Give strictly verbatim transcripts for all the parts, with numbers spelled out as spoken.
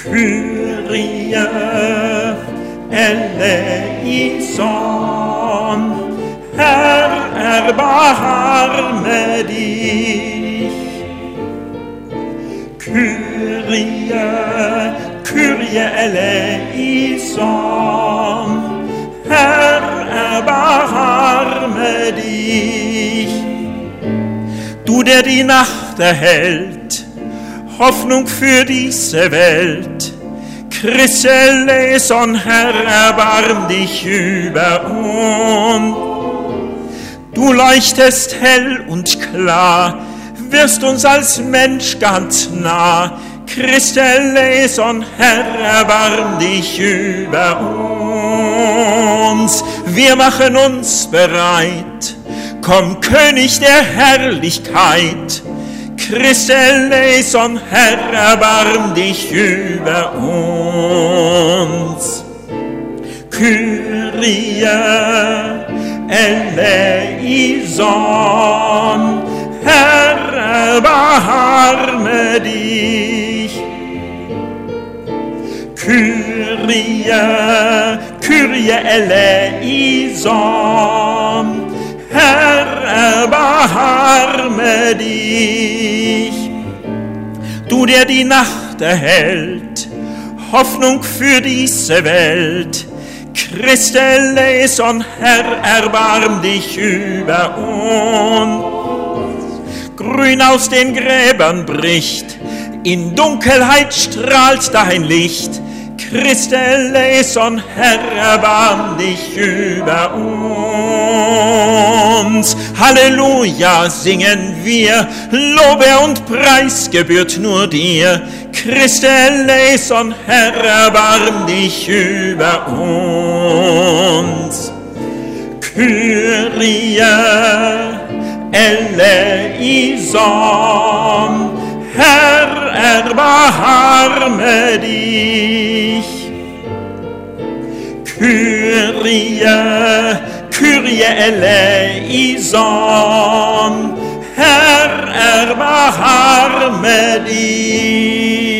Kyrie eleison, Herr, erbarme dich. Kyrie, Kyrie eleison, Herr, erbarme dich. Du, der die Nacht erhält, Hoffnung für diese Welt, Christe eleison, Herr, erbarm dich über uns. Du leuchtest hell und klar, wirst uns als Mensch ganz nah. Christe eleison, Herr, erbarm dich über uns. Wir machen uns bereit, komm, König der Herrlichkeit. Christe eleison, Herr, erbarm dich über uns. Kyrie eleison, Herr, erbarme dich. Kyrie, Kyrie eleison, Herr, erbarme dich. Du, der die Nacht erhält, Hoffnung für diese Welt, Christe eleison, Herr, erbarm dich über uns. Grün aus den Gräbern bricht, in Dunkelheit strahlt dein Licht. Christe eleison, Herr, erbarm dich über uns. Halleluja singen wir, Lobe und Preis gebührt nur dir. Christe eleison, Herr, erbarm dich über uns. Kyrie eleison, Herr, erbarme dich. Kyrie, Kyrie eleison, Herr, erbarme dich.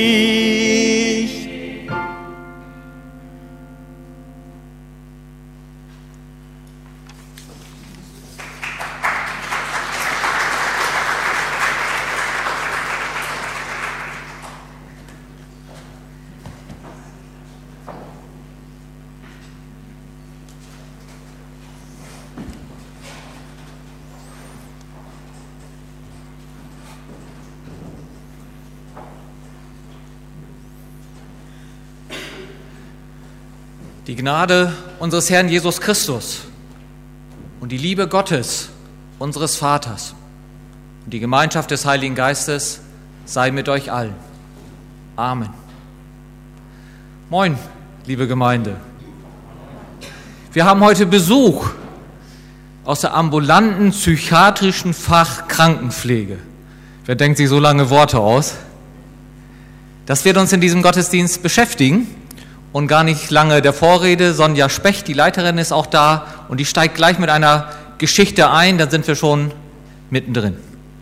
Die Gnade unseres Herrn Jesus Christus und die Liebe Gottes, unseres Vaters, und die Gemeinschaft des Heiligen Geistes sei mit euch allen. Amen. Moin, liebe Gemeinde. Wir haben heute Besuch aus der ambulanten psychiatrischen Fachkrankenpflege. Wer denkt sich so lange Worte aus? Das wird uns in diesem Gottesdienst beschäftigen. Und gar nicht lange der Vorrede, Sonja Specht, die Leiterin, ist auch da und die steigt gleich mit einer Geschichte ein, dann sind wir schon mittendrin.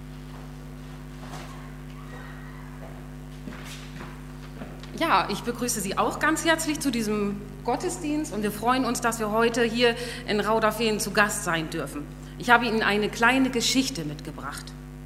Ja, ich begrüße Sie auch ganz herzlich zu diesem Gottesdienst und wir freuen uns, dass wir heute hier in Rauderfehn zu Gast sein dürfen. Ich habe Ihnen eine kleine Geschichte mitgebracht.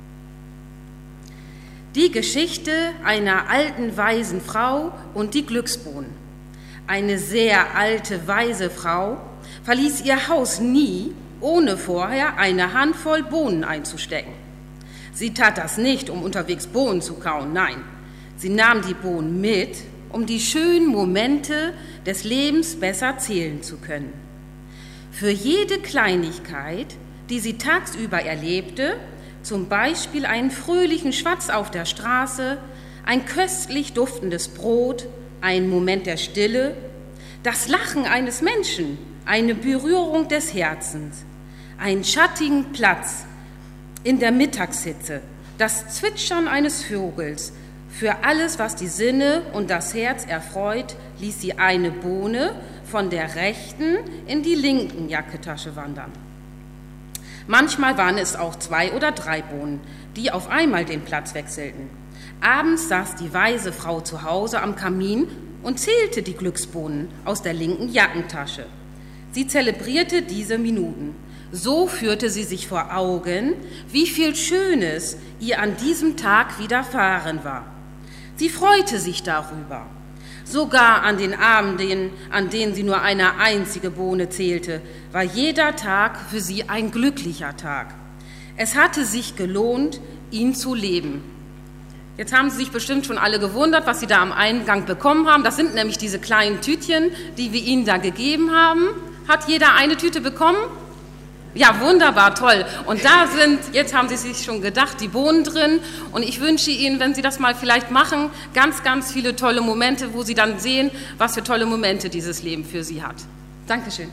Die Geschichte einer alten, weisen Frau und die Glücksbohnen. Eine sehr alte, weise Frau verließ ihr Haus nie, ohne vorher eine Handvoll Bohnen einzustecken. Sie tat das nicht, um unterwegs Bohnen zu kauen, nein. Sie nahm die Bohnen mit, um die schönen Momente des Lebens besser zählen zu können. Für jede Kleinigkeit, die sie tagsüber erlebte, zum Beispiel einen fröhlichen Schwatz auf der Straße, ein köstlich duftendes Brot, ein Moment der Stille, das Lachen eines Menschen, eine Berührung des Herzens, einen schattigen Platz in der Mittagshitze, das Zwitschern eines Vogels. Für alles, was die Sinne und das Herz erfreut, ließ sie eine Bohne von der rechten in die linken Jackentasche wandern. Manchmal waren es auch zwei oder drei Bohnen, die auf einmal den Platz wechselten. Abends saß die weise Frau zu Hause am Kamin und zählte die Glücksbohnen aus der linken Jackentasche. Sie zelebrierte diese Minuten. So führte sie sich vor Augen, wie viel Schönes ihr an diesem Tag widerfahren war. Sie freute sich darüber. Sogar an den Abenden, an denen sie nur eine einzige Bohne zählte, war jeder Tag für sie ein glücklicher Tag. Es hatte sich gelohnt, ihn zu leben. Jetzt haben Sie sich bestimmt schon alle gewundert, was Sie da am Eingang bekommen haben. Das sind nämlich diese kleinen Tütchen, die wir Ihnen da gegeben haben. Hat jeder eine Tüte bekommen? Ja, wunderbar, toll. Und da sind, jetzt haben Sie sich schon gedacht, die Bohnen drin. Und ich wünsche Ihnen, wenn Sie das mal vielleicht machen, ganz, ganz viele tolle Momente, wo Sie dann sehen, was für tolle Momente dieses Leben für Sie hat. Dankeschön.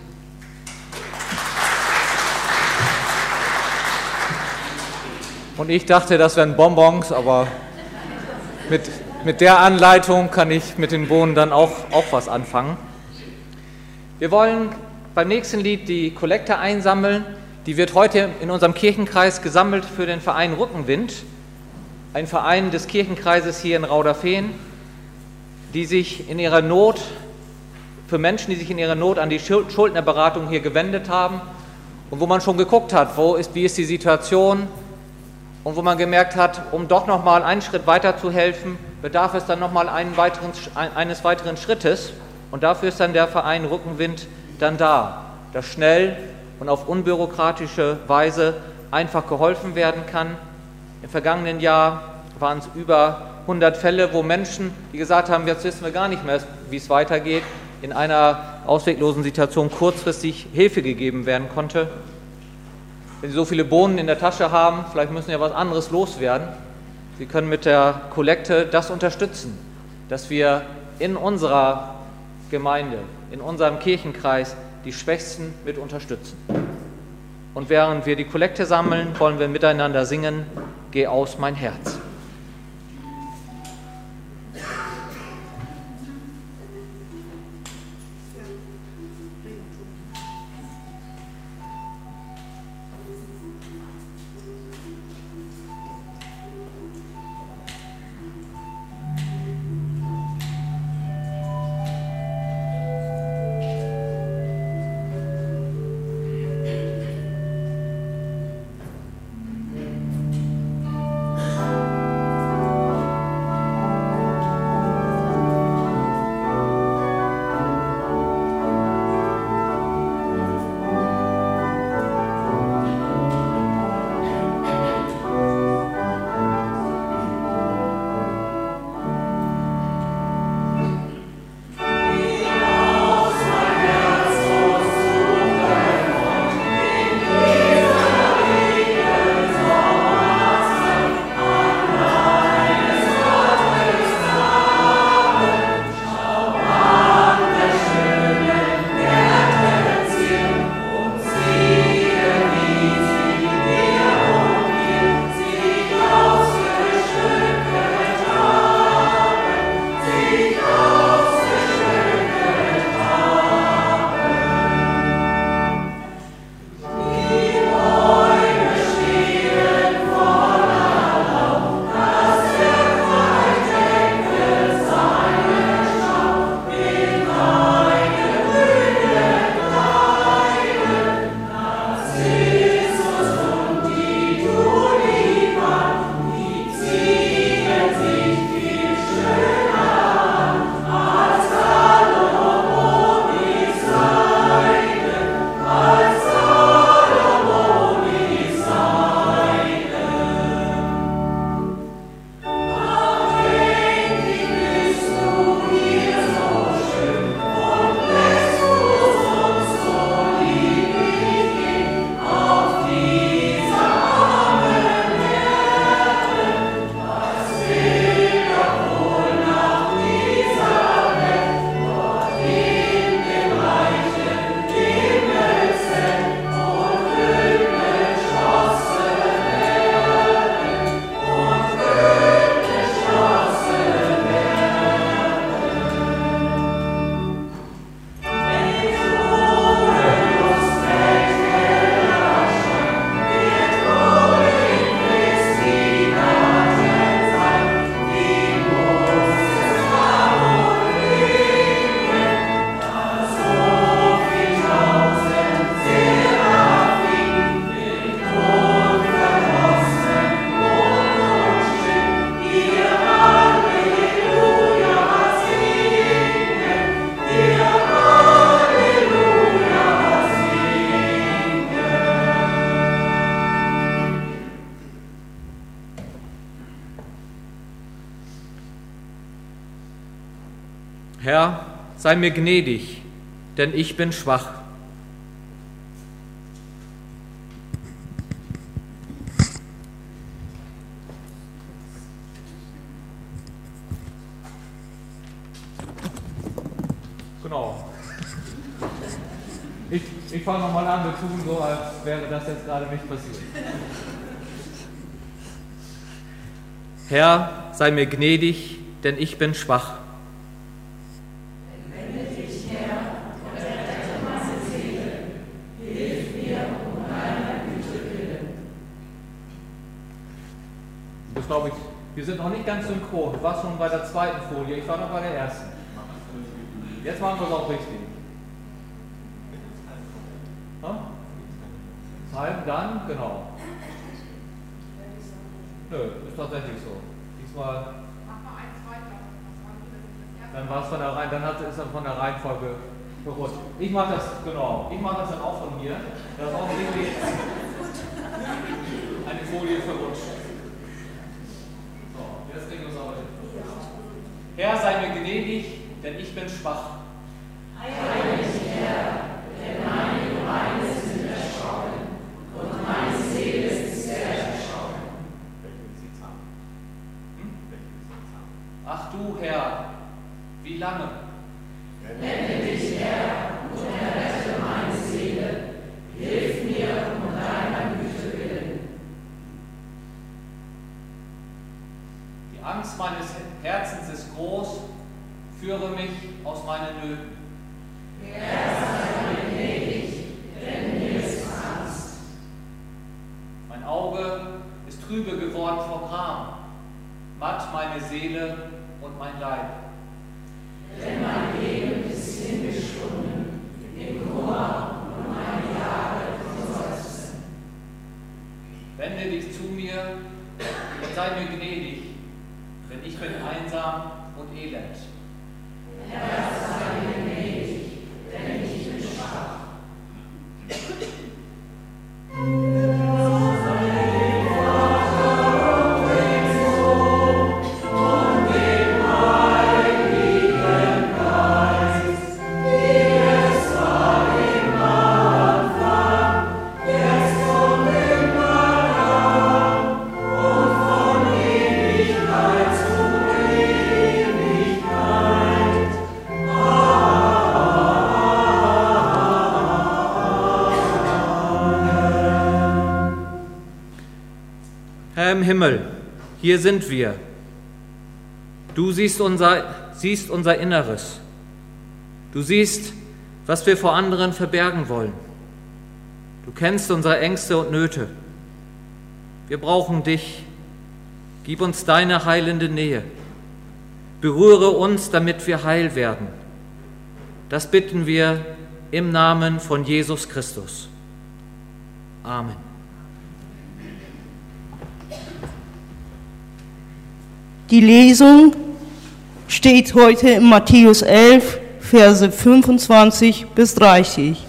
Und ich dachte, das wären Bonbons, aber mit, mit der Anleitung kann ich mit den Bohnen dann auch, auch was anfangen. Wir wollen beim nächsten Lied die Kollekte einsammeln. Die wird heute in unserem Kirchenkreis gesammelt für den Verein Rückenwind, ein Verein des Kirchenkreises hier in Rauderfehn, die sich in ihrer Not, für Menschen, die sich in ihrer Not an die Schuldnerberatung hier gewendet haben und wo man schon geguckt hat, wo ist, wie ist die Situation, und wo man gemerkt hat, um doch noch mal einen Schritt weiter zu helfen, bedarf es dann noch mal einen weiteren, eines weiteren Schrittes. Und dafür ist dann der Verein Rückenwind dann da, dass schnell und auf unbürokratische Weise einfach geholfen werden kann. Im vergangenen Jahr waren es über hundert Fälle, wo Menschen, die gesagt haben, jetzt wissen wir gar nicht mehr, wie es weitergeht, in einer ausweglosen Situation kurzfristig Hilfe gegeben werden konnte. Wenn Sie so viele Bohnen in der Tasche haben, vielleicht müssen Sie ja was anderes loswerden. Sie können mit der Kollekte das unterstützen, dass wir in unserer Gemeinde, in unserem Kirchenkreis die Schwächsten mit unterstützen. Und während wir die Kollekte sammeln, wollen wir miteinander singen, Geh aus mein Herz. Herr, sei mir gnädig, denn ich bin schwach. Genau. Ich, ich fange nochmal an, wir tun so, als wäre das jetzt gerade nicht passiert. Herr, sei mir gnädig, denn ich bin schwach. Wende dich, Herr, und errette meine Seele. Hilf mir um deiner Güte willen. Das glaube ich, wir sind noch nicht ganz synchron. Du warst schon bei der zweiten Folie, ich war noch bei der ersten. Jetzt machen wir es auch richtig. Halb, dann, genau. Nö, ist tatsächlich so. Diesmal. Dann war es von der Reihe, dann hat, ist er von der Reihenfolge verrutscht. Ich mache das, genau, ich mache das dann auch von mir. Da ist auch irgendwie eine Folie verrutscht. So, jetzt kriegen wir es aber hin. Herr, sei mir gnädig, denn ich bin schwach. Heilig, Herr, denn meine Gemeinde sind erschrocken und meine Seele ist sehr erschrocken. Ach du, Herr, wie lange? Wende dich, Herr, und errette meine Seele. Hilf mir um deiner Güte willen. Die Angst meines Herzens ist groß, führe mich aus meinen Nöten. Herr, sei mir gnädig, denn mir ist Angst. Mein Auge ist trübe geworden vor Gram, matt meine Seele und mein Leib. Denn mein Leben ist hingeschwunden im Kummer und meine Jahre im Seufzen. Wende dich zu mir und sei mir gnädig, denn ich bin einsam und elend. Herr, sei mir gnädig, denn ich bin schwach. Herr im Himmel, hier sind wir. Du siehst unser, siehst unser Inneres. Du siehst, was wir vor anderen verbergen wollen. Du kennst unsere Ängste und Nöte. Wir brauchen dich. Gib uns deine heilende Nähe. Berühre uns, damit wir heil werden. Das bitten wir im Namen von Jesus Christus. Amen. Die Lesung steht heute in Matthäus elf, Verse fünfundzwanzig bis dreißig.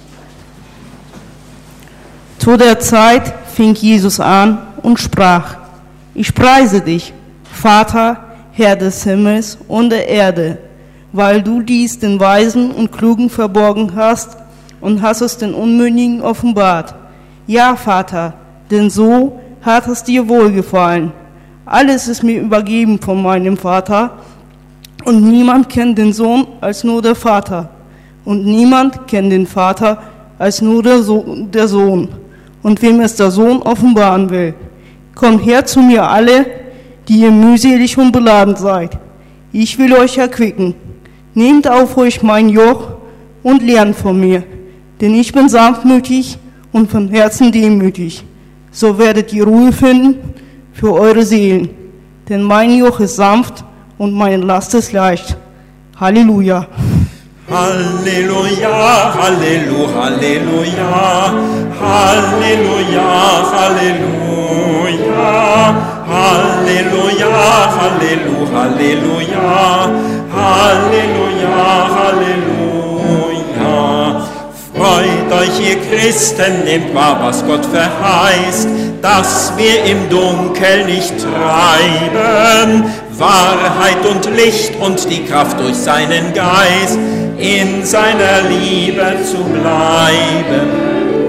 Zu der Zeit fing Jesus an und sprach: Ich preise dich, Vater, Herr des Himmels und der Erde, weil du dies den Weisen und Klugen verborgen hast und hast es den Unmündigen offenbart. Ja, Vater, denn so hat es dir wohlgefallen. Alles ist mir übergeben von meinem Vater, und niemand kennt den Sohn als nur der Vater, und niemand kennt den Vater als nur der, so- der Sohn, und wem es der Sohn offenbaren will. Kommt her zu mir alle, die ihr mühselig und beladen seid. Ich will euch erquicken. Nehmt auf euch mein Joch und lernt von mir, denn ich bin sanftmütig und von Herzen demütig. So werdet ihr Ruhe finden für eure Seelen, denn mein Joch ist sanft und meine Last ist leicht. Halleluja. Halleluja, Halleluja, Halleluja, Halleluja, Halleluja, Halleluja, Halleluja, Halleluja, Halleluja, Halleluja. Freut euch ihr Christen, nehmt wahr, was Gott verheißt, dass wir im Dunkel nicht treiben, Wahrheit und Licht und die Kraft durch seinen Geist, in seiner Liebe zu bleiben.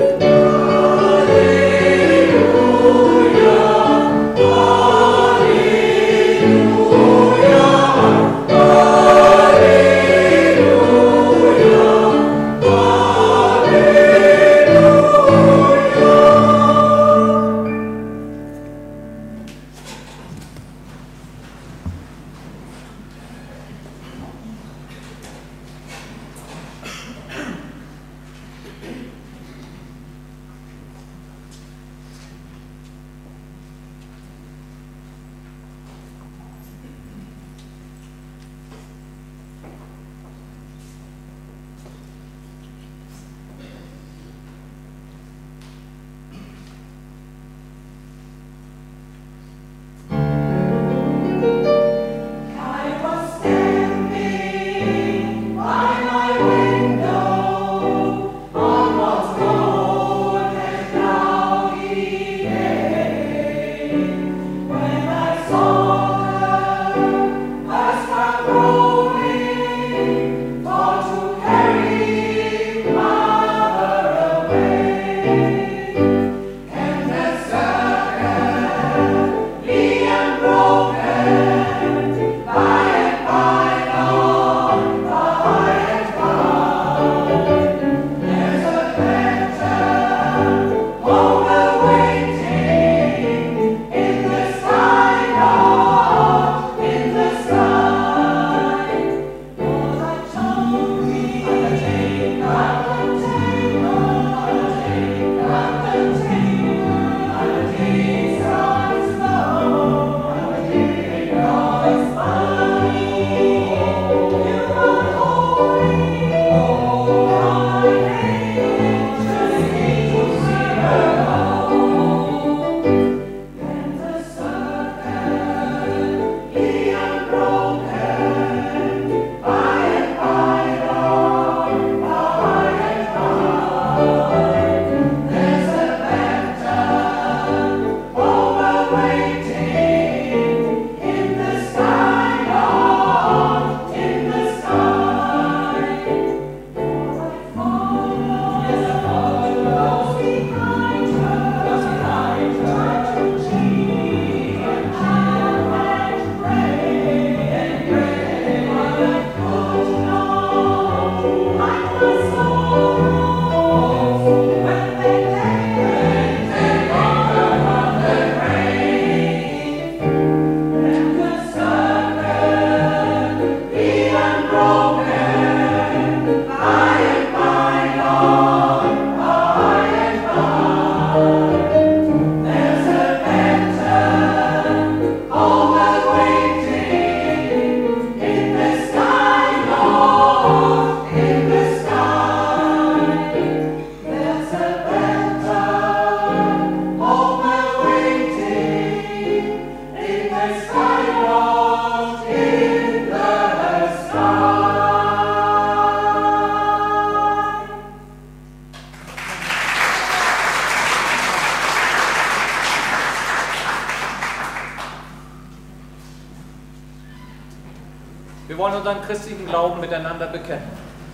Wir wollen unseren christlichen Glauben miteinander bekennen.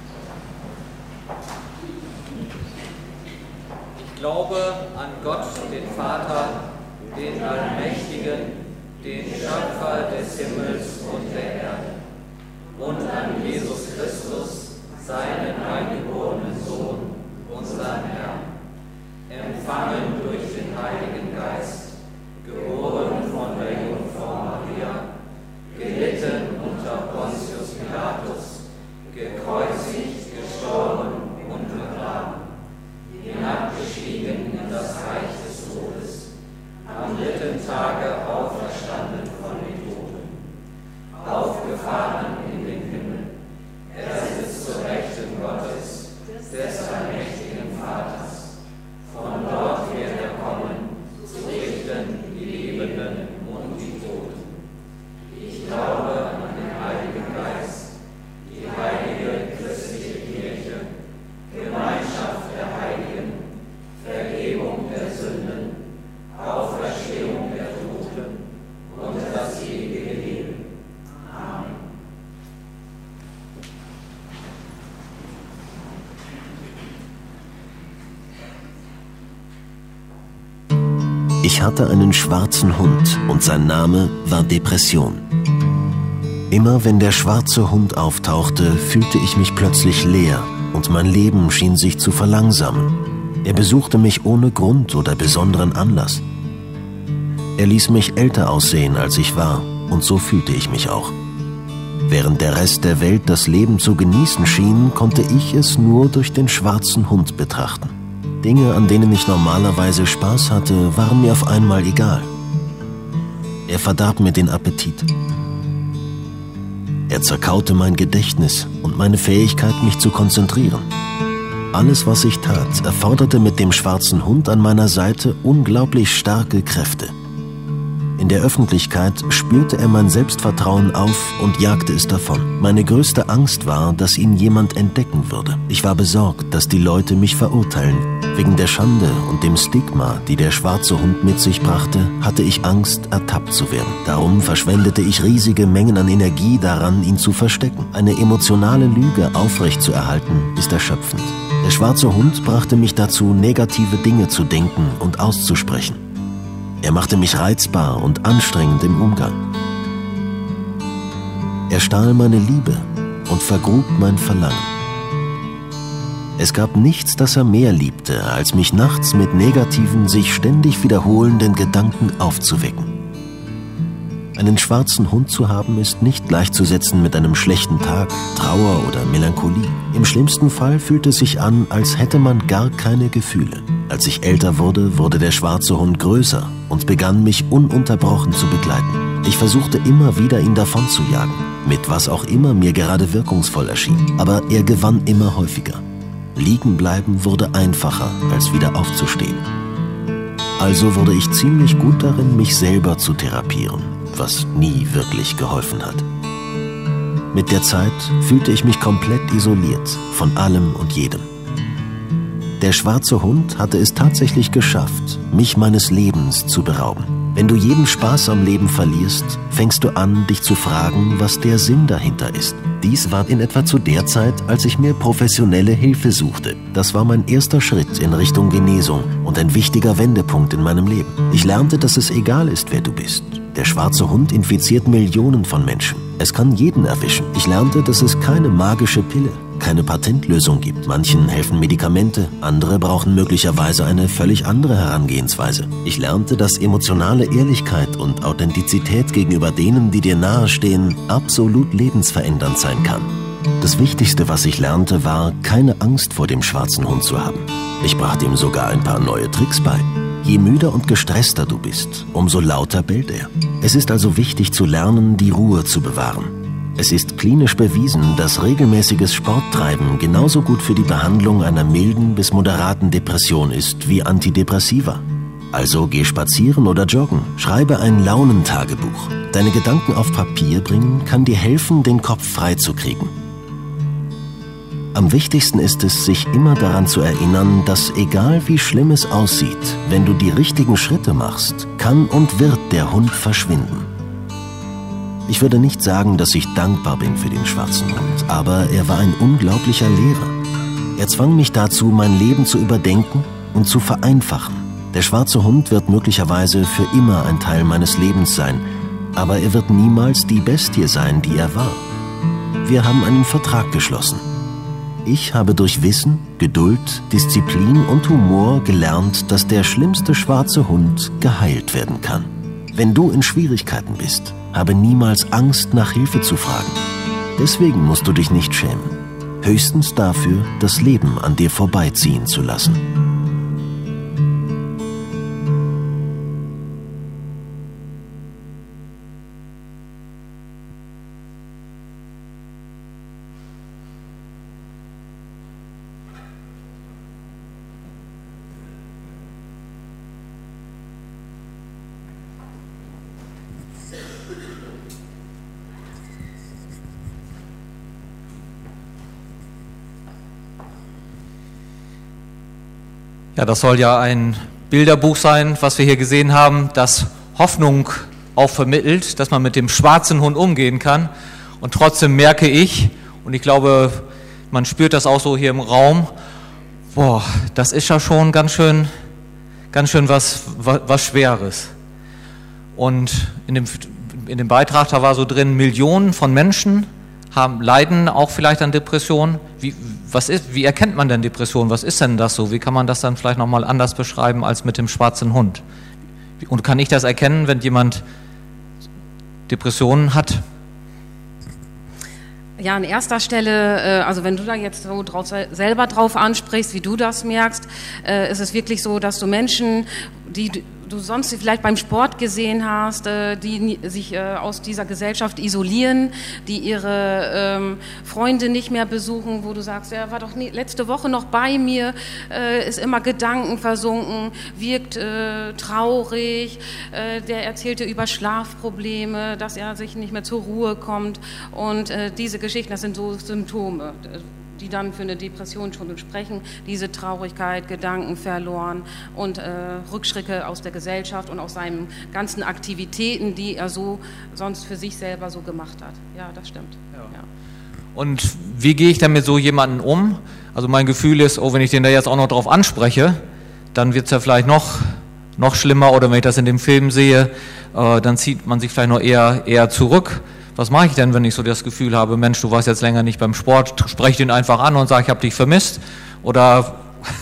Ich glaube an Gott, den Vater, den Allmächtigen, den Schöpfer des Himmels und der Erde, und an Jesus Christus, seinen eingeborenen Sohn, unseren Herrn, empfangen durch den Heiligen Geist, geboren von der Jungfrau Maria, gelitten unter Pontius Pilatus, gekreuzigt, gestorben und begraben, hinabgestiegen in das Reich des Todes, am dritten Tage auferstanden von den Toten, aufgefahren in den Himmel, er sitzt zur Rechten Gottes, Ich hatte einen schwarzen Hund und sein Name war Depression. Immer wenn der schwarze Hund auftauchte, fühlte ich mich plötzlich leer und mein Leben schien sich zu verlangsamen. Er besuchte mich ohne Grund oder besonderen Anlass. Er ließ mich älter aussehen, als ich war, und so fühlte ich mich auch. Während der Rest der Welt das Leben zu genießen schien, konnte ich es nur durch den schwarzen Hund betrachten. Dinge, an denen ich normalerweise Spaß hatte, waren mir auf einmal egal. Er verdarb mir den Appetit. Er zerkaute mein Gedächtnis und meine Fähigkeit, mich zu konzentrieren. Alles, was ich tat, erforderte mit dem schwarzen Hund an meiner Seite unglaublich starke Kräfte. In der Öffentlichkeit spürte er mein Selbstvertrauen auf und jagte es davon. Meine größte Angst war, dass ihn jemand entdecken würde. Ich war besorgt, dass die Leute mich verurteilen. Wegen der Schande und dem Stigma, die der schwarze Hund mit sich brachte, hatte ich Angst, ertappt zu werden. Darum verschwendete ich riesige Mengen an Energie daran, ihn zu verstecken. Eine emotionale Lüge aufrechtzuerhalten, ist erschöpfend. Der schwarze Hund brachte mich dazu, negative Dinge zu denken und auszusprechen. Er machte mich reizbar und anstrengend im Umgang. Er stahl meine Liebe und vergrub mein Verlangen. Es gab nichts, das er mehr liebte, als mich nachts mit negativen, sich ständig wiederholenden Gedanken aufzuwecken. Einen schwarzen Hund zu haben, ist nicht gleichzusetzen mit einem schlechten Tag, Trauer oder Melancholie. Im schlimmsten Fall fühlt es sich an, als hätte man gar keine Gefühle. Als ich älter wurde, wurde der schwarze Hund größer und begann mich ununterbrochen zu begleiten. Ich versuchte immer wieder, ihn davon zu jagen, mit was auch immer mir gerade wirkungsvoll erschien. Aber er gewann immer häufiger. Liegen bleiben wurde einfacher, als wieder aufzustehen. Also wurde ich ziemlich gut darin, mich selber zu therapieren, was nie wirklich geholfen hat. Mit der Zeit fühlte ich mich komplett isoliert von allem und jedem. Der schwarze Hund hatte es tatsächlich geschafft, mich meines Lebens zu berauben. Wenn du jeden Spaß am Leben verlierst, fängst du an, dich zu fragen, was der Sinn dahinter ist. Dies war in etwa zu der Zeit, als ich mir professionelle Hilfe suchte. Das war mein erster Schritt in Richtung Genesung und ein wichtiger Wendepunkt in meinem Leben. Ich lernte, dass es egal ist, wer du bist. Der schwarze Hund infiziert Millionen von Menschen. Es kann jeden erwischen. Ich lernte, dass es keine magische Pille, keine Patentlösung gibt. Manchen helfen Medikamente, andere brauchen möglicherweise eine völlig andere Herangehensweise. Ich lernte, dass emotionale Ehrlichkeit und Authentizität gegenüber denen, die dir nahestehen, absolut lebensverändernd sein kann. Das Wichtigste, was ich lernte, war, keine Angst vor dem schwarzen Hund zu haben. Ich brachte ihm sogar ein paar neue Tricks bei. Je müder und gestresster du bist, umso lauter bellt er. Es ist also wichtig zu lernen, die Ruhe zu bewahren. Es ist klinisch bewiesen, dass regelmäßiges Sporttreiben genauso gut für die Behandlung einer milden bis moderaten Depression ist wie Antidepressiva. Also geh spazieren oder joggen, schreibe ein Launentagebuch. Deine Gedanken auf Papier bringen kann dir helfen, den Kopf frei zu kriegen. Am wichtigsten ist es, sich immer daran zu erinnern, dass egal wie schlimm es aussieht, wenn du die richtigen Schritte machst, kann und wird der Hund verschwinden. Ich würde nicht sagen, dass ich dankbar bin für den schwarzen Hund, aber er war ein unglaublicher Lehrer. Er zwang mich dazu, mein Leben zu überdenken und zu vereinfachen. Der schwarze Hund wird möglicherweise für immer ein Teil meines Lebens sein, aber er wird niemals die Bestie sein, die er war. Wir haben einen Vertrag geschlossen. Ich habe durch Wissen, Geduld, Disziplin und Humor gelernt, dass der schlimmste schwarze Hund geheilt werden kann. Wenn du in Schwierigkeiten bist, habe niemals Angst, nach Hilfe zu fragen. Deswegen musst du dich nicht schämen. Höchstens dafür, das Leben an dir vorbeiziehen zu lassen. Ja, das soll ja ein Bilderbuch sein, was wir hier gesehen haben, das Hoffnung auch vermittelt, dass man mit dem schwarzen Hund umgehen kann. Und trotzdem merke ich, und ich glaube, man spürt das auch so hier im Raum, boah, das ist ja schon ganz schön, ganz schön was, was, was Schweres. Und in dem, in dem Beitrag, da war so drin, Millionen von Menschen haben, leiden auch vielleicht an Depressionen. Wie, was ist, wie erkennt man denn Depressionen? Was ist denn das so? Wie kann man das dann vielleicht nochmal anders beschreiben als mit dem schwarzen Hund? Und kann ich das erkennen, wenn jemand Depressionen hat? Ja, an erster Stelle, also wenn du da jetzt so drauf, selber drauf ansprichst, wie du das merkst, ist es wirklich so, dass du Menschen, die du sonst vielleicht beim Sport gesehen hast, die sich aus dieser Gesellschaft isolieren, die ihre ähm, Freunde nicht mehr besuchen, wo du sagst, er war doch nie, letzte Woche noch bei mir, äh, ist immer gedankenversunken, wirkt äh, traurig, äh, der erzählte über Schlafprobleme, dass er sich nicht mehr zur Ruhe kommt und äh, diese Geschichten, das sind so Symptome, die dann für eine Depression schon sprechen, diese Traurigkeit, Gedanken verloren und äh, Rückschritte aus der Gesellschaft und aus seinen ganzen Aktivitäten, die er so sonst für sich selber so gemacht hat. Ja, das stimmt. Ja. Ja. Und wie gehe ich dann mit so jemandem um? Also mein Gefühl ist, oh, wenn ich den da jetzt auch noch drauf anspreche, dann wird es ja vielleicht noch, noch schlimmer, oder wenn ich das in dem Film sehe, äh, dann zieht man sich vielleicht noch eher, eher zurück. Was mache ich denn, wenn ich so das Gefühl habe, Mensch, du warst jetzt länger nicht beim Sport, spreche den einfach an und sage, ich habe dich vermisst? Oder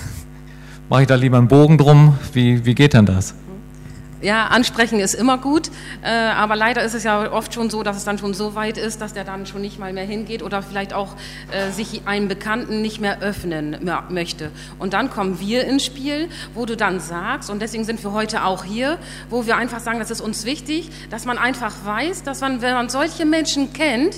mache ich da lieber einen Bogen drum? Wie, wie geht denn das? Ja, ansprechen ist immer gut, äh, aber leider ist es ja oft schon so, dass es dann schon so weit ist, dass der dann schon nicht mal mehr hingeht oder vielleicht auch äh, sich einem Bekannten nicht mehr öffnen möchte. Und dann kommen wir ins Spiel, wo du dann sagst, und deswegen sind wir heute auch hier, wo wir einfach sagen, das ist uns wichtig, dass man einfach weiß, dass man, wenn man solche Menschen kennt,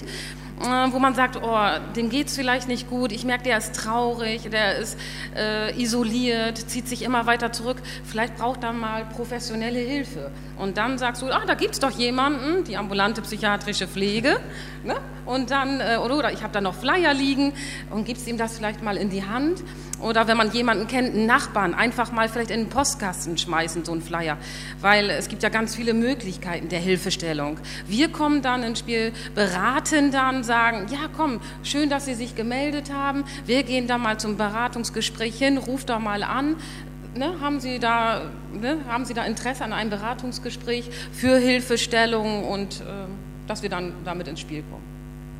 wo man sagt, oh, dem geht's vielleicht nicht gut, ich merke, der ist traurig, der ist äh, isoliert, zieht sich immer weiter zurück, vielleicht braucht er mal professionelle Hilfe. Und dann sagst du, ah, da gibt's doch jemanden, die ambulante psychiatrische Pflege, ne? Und dann, äh, oder, oder ich habe da noch Flyer liegen und gibst ihm das vielleicht mal in die Hand. Oder wenn man jemanden kennt, einen Nachbarn, einfach mal vielleicht in den Postkasten schmeißen, so einen Flyer. Weil es gibt ja ganz viele Möglichkeiten der Hilfestellung. Wir kommen dann ins Spiel, beraten dann, sagen, ja komm, schön, dass Sie sich gemeldet haben. Wir gehen da mal zum Beratungsgespräch hin, ruf doch mal an. Ne, haben Sie da, ne, haben Sie da Interesse an einem Beratungsgespräch für Hilfestellung und äh, dass wir dann damit ins Spiel kommen.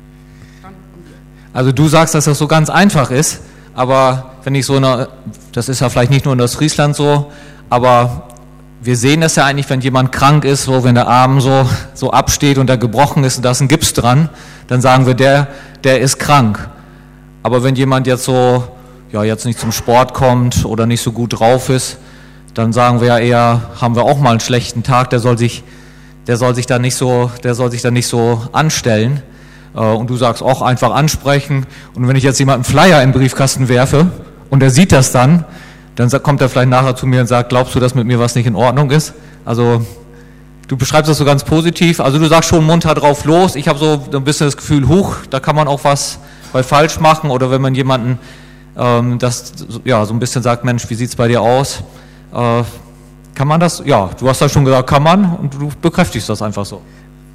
Dann also du sagst, dass das so ganz einfach ist. Aber wenn ich so eine, das ist ja vielleicht nicht nur in Ostfriesland so, aber wir sehen das ja eigentlich, wenn jemand krank ist, so wenn der Arm so, so absteht und der gebrochen ist und da ist ein Gips dran, dann sagen wir, der, der ist krank. Aber wenn jemand jetzt so, ja, jetzt nicht zum Sport kommt oder nicht so gut drauf ist, dann sagen wir ja eher, haben wir auch mal einen schlechten Tag, der soll sich, der soll sich da nicht so, der soll sich da nicht so anstellen. Und du sagst auch einfach ansprechen. Und wenn ich jetzt jemanden einen Flyer im Briefkasten werfe und er sieht das dann, dann kommt er vielleicht nachher zu mir und sagt, glaubst du, dass mit mir was nicht in Ordnung ist? Also du beschreibst das so ganz positiv. Also du sagst schon munter drauf los. Ich habe so ein bisschen das Gefühl, huch, da kann man auch was bei falsch machen. Oder wenn man jemanden ähm, das ja so ein bisschen sagt, Mensch, wie sieht's bei dir aus? Äh, kann man das? Ja, du hast ja schon gesagt, kann man, und du bekräftigst das einfach so.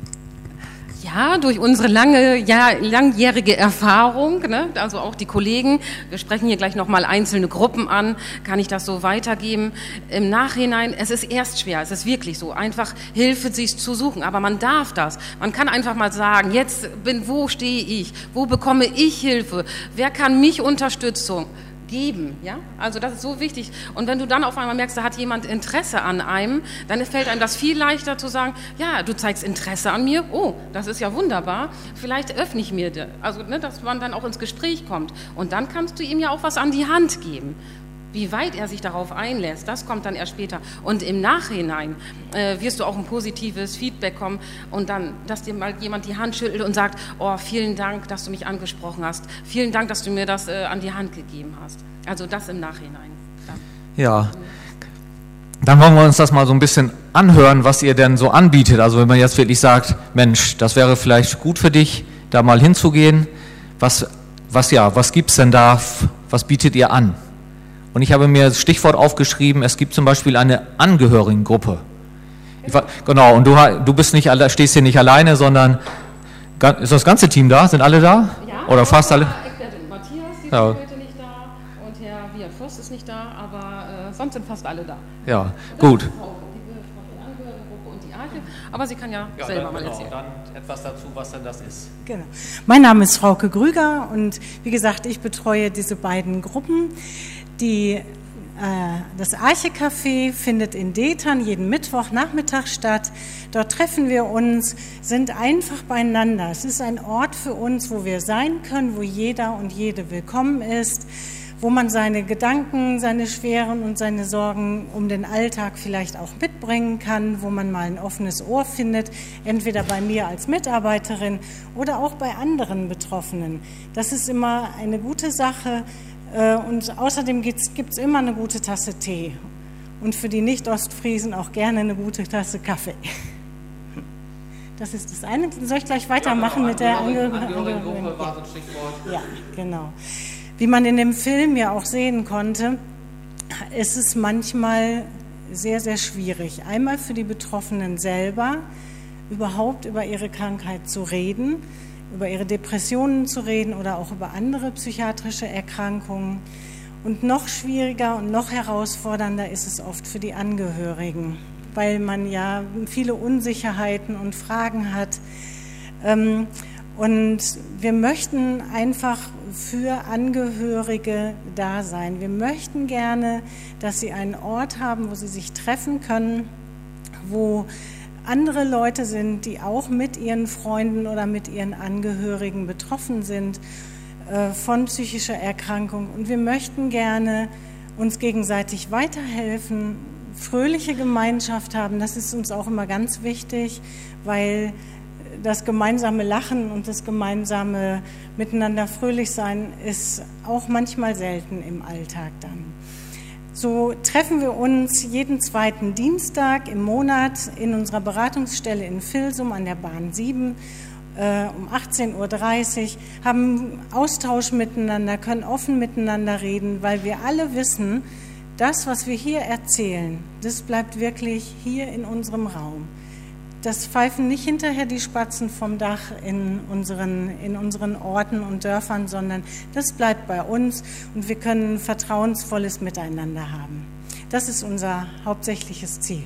Ja, durch unsere lange, ja, langjährige Erfahrung, ne, also auch die Kollegen, wir sprechen hier gleich nochmal einzelne Gruppen an, kann ich das so weitergeben. Im Nachhinein, es ist erst schwer, es ist wirklich so, einfach Hilfe sich zu suchen, aber man darf das. Man kann einfach mal sagen, jetzt bin, wo stehe ich, wo bekomme ich Hilfe, wer kann mich Unterstützung geben, ja? Also das ist so wichtig. Und wenn du dann auf einmal merkst, da hat jemand Interesse an einem, dann fällt einem das viel leichter zu sagen, ja, du zeigst Interesse an mir, oh, das ist ja wunderbar, vielleicht öffne ich mir, also ne, dass man dann auch ins Gespräch kommt. Und dann kannst du ihm ja auch was an die Hand geben. Wie weit er sich darauf einlässt, das kommt dann erst später. Und im Nachhinein äh, wirst du auch ein positives Feedback kommen und dann, dass dir mal jemand die Hand schüttelt und sagt, oh, vielen Dank, dass du mich angesprochen hast. Vielen Dank, dass du mir das äh, an die Hand gegeben hast. Also das im Nachhinein. Ja. Ja, dann wollen wir uns das mal so ein bisschen anhören, was ihr denn so anbietet. Also wenn man jetzt wirklich sagt, Mensch, das wäre vielleicht gut für dich, da mal hinzugehen. Was, was ja, was gibt's denn da? Was bietet ihr an? Und ich habe mir das Stichwort aufgeschrieben, es gibt zum Beispiel eine Angehörigengruppe. Ich war, genau, und du, du bist nicht, stehst hier nicht alleine, sondern ist das ganze Team da? Sind alle da? Ja, oder fast alle? Matthias, die ist ja. heute nicht da und Herr Wiert Voss ist nicht da, aber sonst sind fast alle da. Ja, gut. Die Angehörigengruppe und die Arche, aber sie kann ja, ja selber dann, mal erzählen. Genau, dann etwas dazu, was denn das ist. Genau. Mein Name ist Frauke Grüger und wie gesagt, ich betreue diese beiden Gruppen. Die Das Arche-Café findet in Detern jeden Mittwochnachmittag statt. Dort treffen wir uns, sind einfach beieinander. Es ist ein Ort für uns, wo wir sein können, wo jeder und jede willkommen ist, wo man seine Gedanken, seine Schweren und seine Sorgen um den Alltag vielleicht auch mitbringen kann, wo man mal ein offenes Ohr findet, entweder bei mir als Mitarbeiterin oder auch bei anderen Betroffenen. Das ist immer eine gute Sache. Und außerdem gibt es immer eine gute Tasse Tee und für die Nicht-Ostfriesen auch gerne eine gute Tasse Kaffee. Das ist das eine. Soll ich gleich weitermachen ja, genau. mit der Angehörigengruppe? War so ein Stichwort. Ja, genau. Wie man in dem Film ja auch sehen konnte, ist es manchmal sehr, sehr schwierig. Einmal für die Betroffenen selber, überhaupt über ihre Krankheit zu reden, über ihre Depressionen zu reden oder auch über andere psychiatrische Erkrankungen. Und noch schwieriger und noch herausfordernder ist es oft für die Angehörigen, weil man ja viele Unsicherheiten und Fragen hat. Und wir möchten einfach für Angehörige da sein. Wir möchten gerne, dass sie einen Ort haben, wo sie sich treffen können, wo andere Leute sind, die auch mit ihren Freunden oder mit ihren Angehörigen betroffen sind äh, von psychischer Erkrankung. Und wir möchten gerne uns gegenseitig weiterhelfen, fröhliche Gemeinschaft haben. Das ist uns auch immer ganz wichtig, weil das gemeinsame Lachen und das gemeinsame Miteinander fröhlich sein ist auch manchmal selten im Alltag dann. So treffen wir uns jeden zweiten Dienstag im Monat in unserer Beratungsstelle in Vilsum an der Bahn sieben äh, um achtzehn Uhr dreißig, haben Austausch miteinander, können offen miteinander reden, weil wir alle wissen, das, was wir hier erzählen, das bleibt wirklich hier in unserem Raum. Das pfeifen nicht hinterher die Spatzen vom Dach in unseren, in unseren Orten und Dörfern, sondern das bleibt bei uns und wir können ein vertrauensvolles Miteinander haben. Das ist unser hauptsächliches Ziel.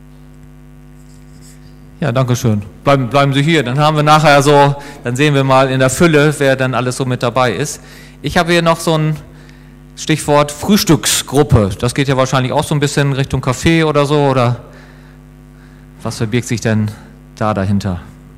Ja, danke schön. Bleiben, bleiben Sie hier, dann haben wir nachher so, dann sehen wir mal in der Fülle, wer dann alles so mit dabei ist. Ich habe hier noch so ein Stichwort Frühstücksgruppe. Das geht ja wahrscheinlich auch so ein bisschen Richtung Café oder so, oder? Was verbirgt sich denn da dahinter?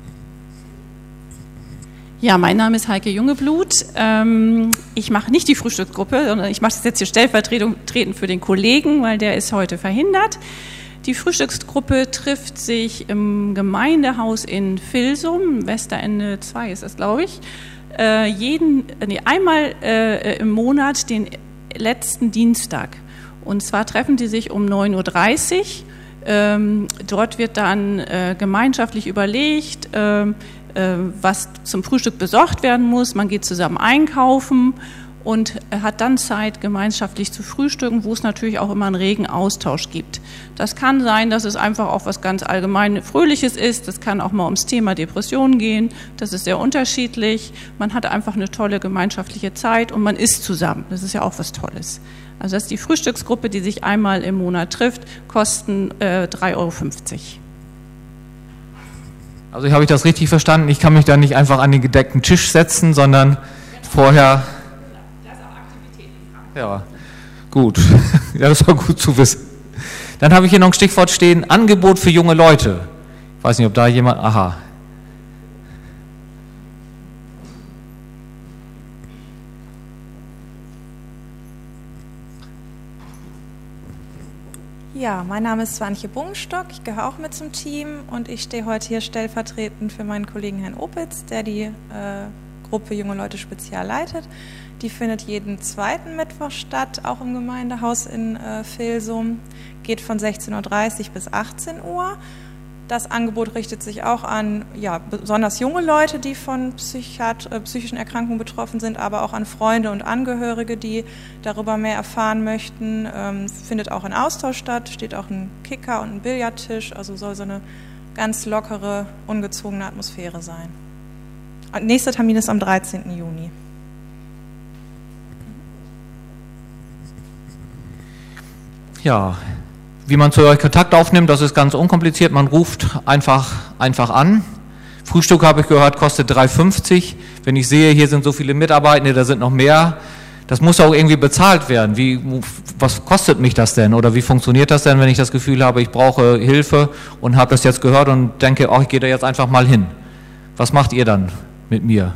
Ja, mein Name ist Heike Jungeblut. Ich mache nicht die Frühstücksgruppe, sondern ich mache das jetzt hier stellvertretend für den Kollegen, weil der ist heute verhindert. Die Frühstücksgruppe trifft sich im Gemeindehaus in Vilsum, Westerende zwei ist das, glaube ich, jeden, nee, einmal im Monat den letzten Dienstag. Und zwar treffen die sich um neun Uhr dreißig. Ähm, dort wird dann äh, gemeinschaftlich überlegt, äh, äh, was zum Frühstück besorgt werden muss. Man geht zusammen einkaufen und hat dann Zeit, gemeinschaftlich zu frühstücken, wo es natürlich auch immer einen regen Austausch gibt. Das kann sein, dass es einfach auch was ganz allgemein Fröhliches ist. Das kann auch mal ums Thema Depressionen gehen. Das ist sehr unterschiedlich. Man hat einfach eine tolle gemeinschaftliche Zeit und man isst zusammen. Das ist ja auch was Tolles. Also das ist die Frühstücksgruppe, die sich einmal im Monat trifft, kosten äh, drei Euro fünfzig. Also habe ich das richtig verstanden? Ich kann mich da nicht einfach an den gedeckten Tisch setzen, sondern vorher... Da ist auch Aktivitäten. Ja, gut. Ja, das war gut zu wissen. Dann habe ich hier noch ein Stichwort stehen, Angebot für junge Leute. Ich weiß nicht, ob da jemand... Aha. Ja, mein Name ist Swantje Bungenstock, ich gehöre auch mit zum Team und ich stehe heute hier stellvertretend für meinen Kollegen Herrn Opitz, der die äh, Gruppe Junge Leute Spezial leitet. Die findet jeden zweiten Mittwoch statt, auch im Gemeindehaus in äh, Vilsum, geht von sechzehn Uhr dreißig bis achtzehn Uhr. Das Angebot richtet sich auch an ja, besonders junge Leute, die von Psychiat- äh, psychischen Erkrankungen betroffen sind, aber auch an Freunde und Angehörige, die darüber mehr erfahren möchten. Ähm, findet auch ein Austausch statt, steht auch ein Kicker und ein Billardtisch, also soll so eine ganz lockere, ungezwungene Atmosphäre sein. Nächster Termin ist am dreizehnten Juni. Ja, wie man zu euch Kontakt aufnimmt, das ist ganz unkompliziert. Man ruft einfach, einfach an. Frühstück, habe ich gehört, kostet drei fünfzig. Wenn ich sehe, hier sind so viele Mitarbeitende, da sind noch mehr. Das muss auch irgendwie bezahlt werden. Wie, was kostet mich das denn? Oder wie funktioniert das denn, wenn ich das Gefühl habe, ich brauche Hilfe und habe das jetzt gehört und denke, oh, ich gehe da jetzt einfach mal hin. Was macht ihr dann mit mir?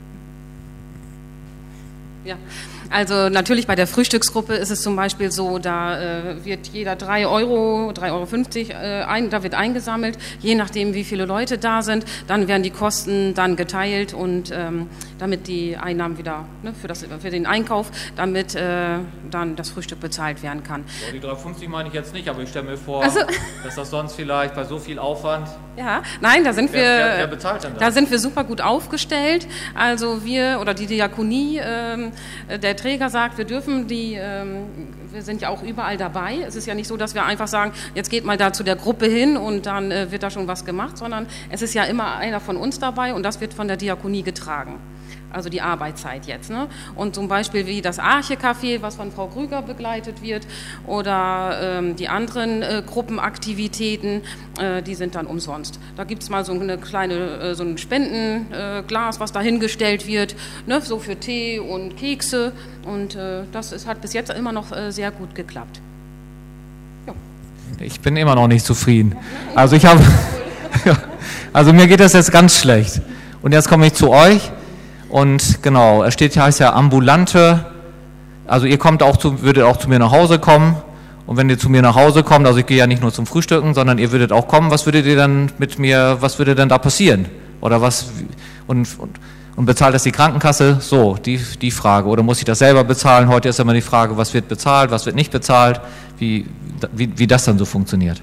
Ja, also natürlich bei der Frühstücksgruppe ist es zum Beispiel so, da äh, wird jeder drei Euro, drei Euro fünfzig, äh, ein, da wird eingesammelt, je nachdem wie viele Leute da sind, dann werden die Kosten dann geteilt und ähm, damit die Einnahmen wieder ne, für, das, für den Einkauf, damit äh, dann das Frühstück bezahlt werden kann. Ja, die drei fünfzig meine ich jetzt nicht, aber ich stelle mir vor, also, dass das sonst vielleicht bei so viel Aufwand... Ja, nein, da sind wer, wir, wer, wer bezahlt denn das? Da sind wir super gut aufgestellt. Also wir oder die Diakonie, ähm, der Träger sagt, wir dürfen die, ähm, wir sind ja auch überall dabei. Es ist ja nicht so, dass wir einfach sagen, jetzt geht mal da zu der Gruppe hin und dann äh, wird da schon was gemacht, sondern es ist ja immer einer von uns dabei und das wird von der Diakonie getragen. Also die Arbeitszeit jetzt. Ne? Und zum Beispiel wie das Arche-Café, was von Frau Krüger begleitet wird, oder ähm, die anderen äh, Gruppenaktivitäten, äh, die sind dann umsonst. Da gibt es mal so eine kleine, äh, so ein Spendenglas, äh, was dahingestellt wird, ne? So für Tee und Kekse. Und äh, das ist, hat bis jetzt immer noch äh, sehr gut geklappt. Ja. Ich bin immer noch nicht zufrieden. Also ich habe, also mir geht das jetzt ganz schlecht. Und jetzt komme ich zu euch. Und genau, es steht, heißt ja ambulante, also ihr kommt auch zu, würdet auch zu mir nach Hause kommen und wenn ihr zu mir nach Hause kommt, also ich gehe ja nicht nur zum Frühstücken, sondern ihr würdet auch kommen, was würdet ihr dann mit mir, was würde denn da passieren? Oder was, und, und, und bezahlt das die Krankenkasse? So, die, die Frage. Oder muss ich das selber bezahlen? Heute ist immer die Frage, was wird bezahlt, was wird nicht bezahlt, wie, wie, wie das dann so funktioniert.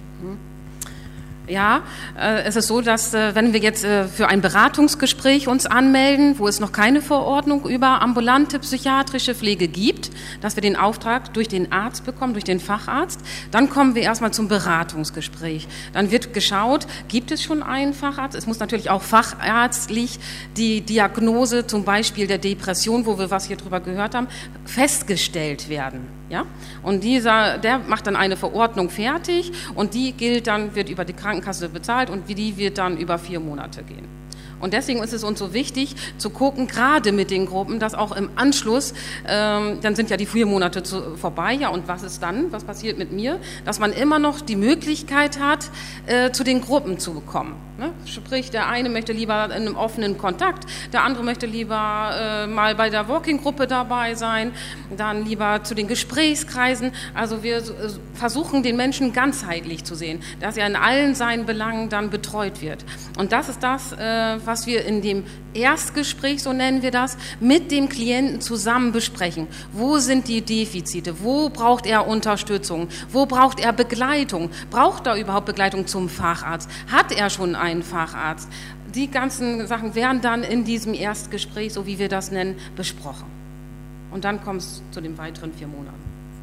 Ja, äh, es ist so, dass äh, wenn wir jetzt äh, für ein Beratungsgespräch uns anmelden, wo es noch keine Verordnung über ambulante psychiatrische Pflege gibt, dass wir den Auftrag durch den Arzt bekommen, durch den Facharzt, dann kommen wir erstmal zum Beratungsgespräch. Dann wird geschaut, gibt es schon einen Facharzt? Es muss natürlich auch fachärztlich die Diagnose zum Beispiel der Depression, wo wir was hier drüber gehört haben, festgestellt werden. Ja? Und dieser, der macht dann eine Verordnung fertig und die gilt dann, wird über die Krankenkasse bezahlt und wie die wird dann über vier Monate gehen. Und deswegen ist es uns so wichtig zu gucken, gerade mit den Gruppen, dass auch im Anschluss, ähm, dann sind ja die vier Monate zu, vorbei, ja, und was ist dann, was passiert mit mir, dass man immer noch die Möglichkeit hat, äh, zu den Gruppen zu kommen. Ne? Sprich, der eine möchte lieber in einem offenen Kontakt, der andere möchte lieber äh, mal bei der Walking-Gruppe dabei sein, dann lieber zu den Gesprächskreisen. Also wir äh, versuchen, den Menschen ganzheitlich zu sehen, dass er in allen seinen Belangen dann betreut wird. Und das ist das, äh, was was wir in dem Erstgespräch, so nennen wir das, mit dem Klienten zusammen besprechen. Wo sind die Defizite? Wo braucht er Unterstützung? Wo braucht er Begleitung? Braucht er überhaupt Begleitung zum Facharzt? Hat er schon einen Facharzt? Die ganzen Sachen werden dann in diesem Erstgespräch, so wie wir das nennen, besprochen. Und dann kommt es zu den weiteren vier Monaten.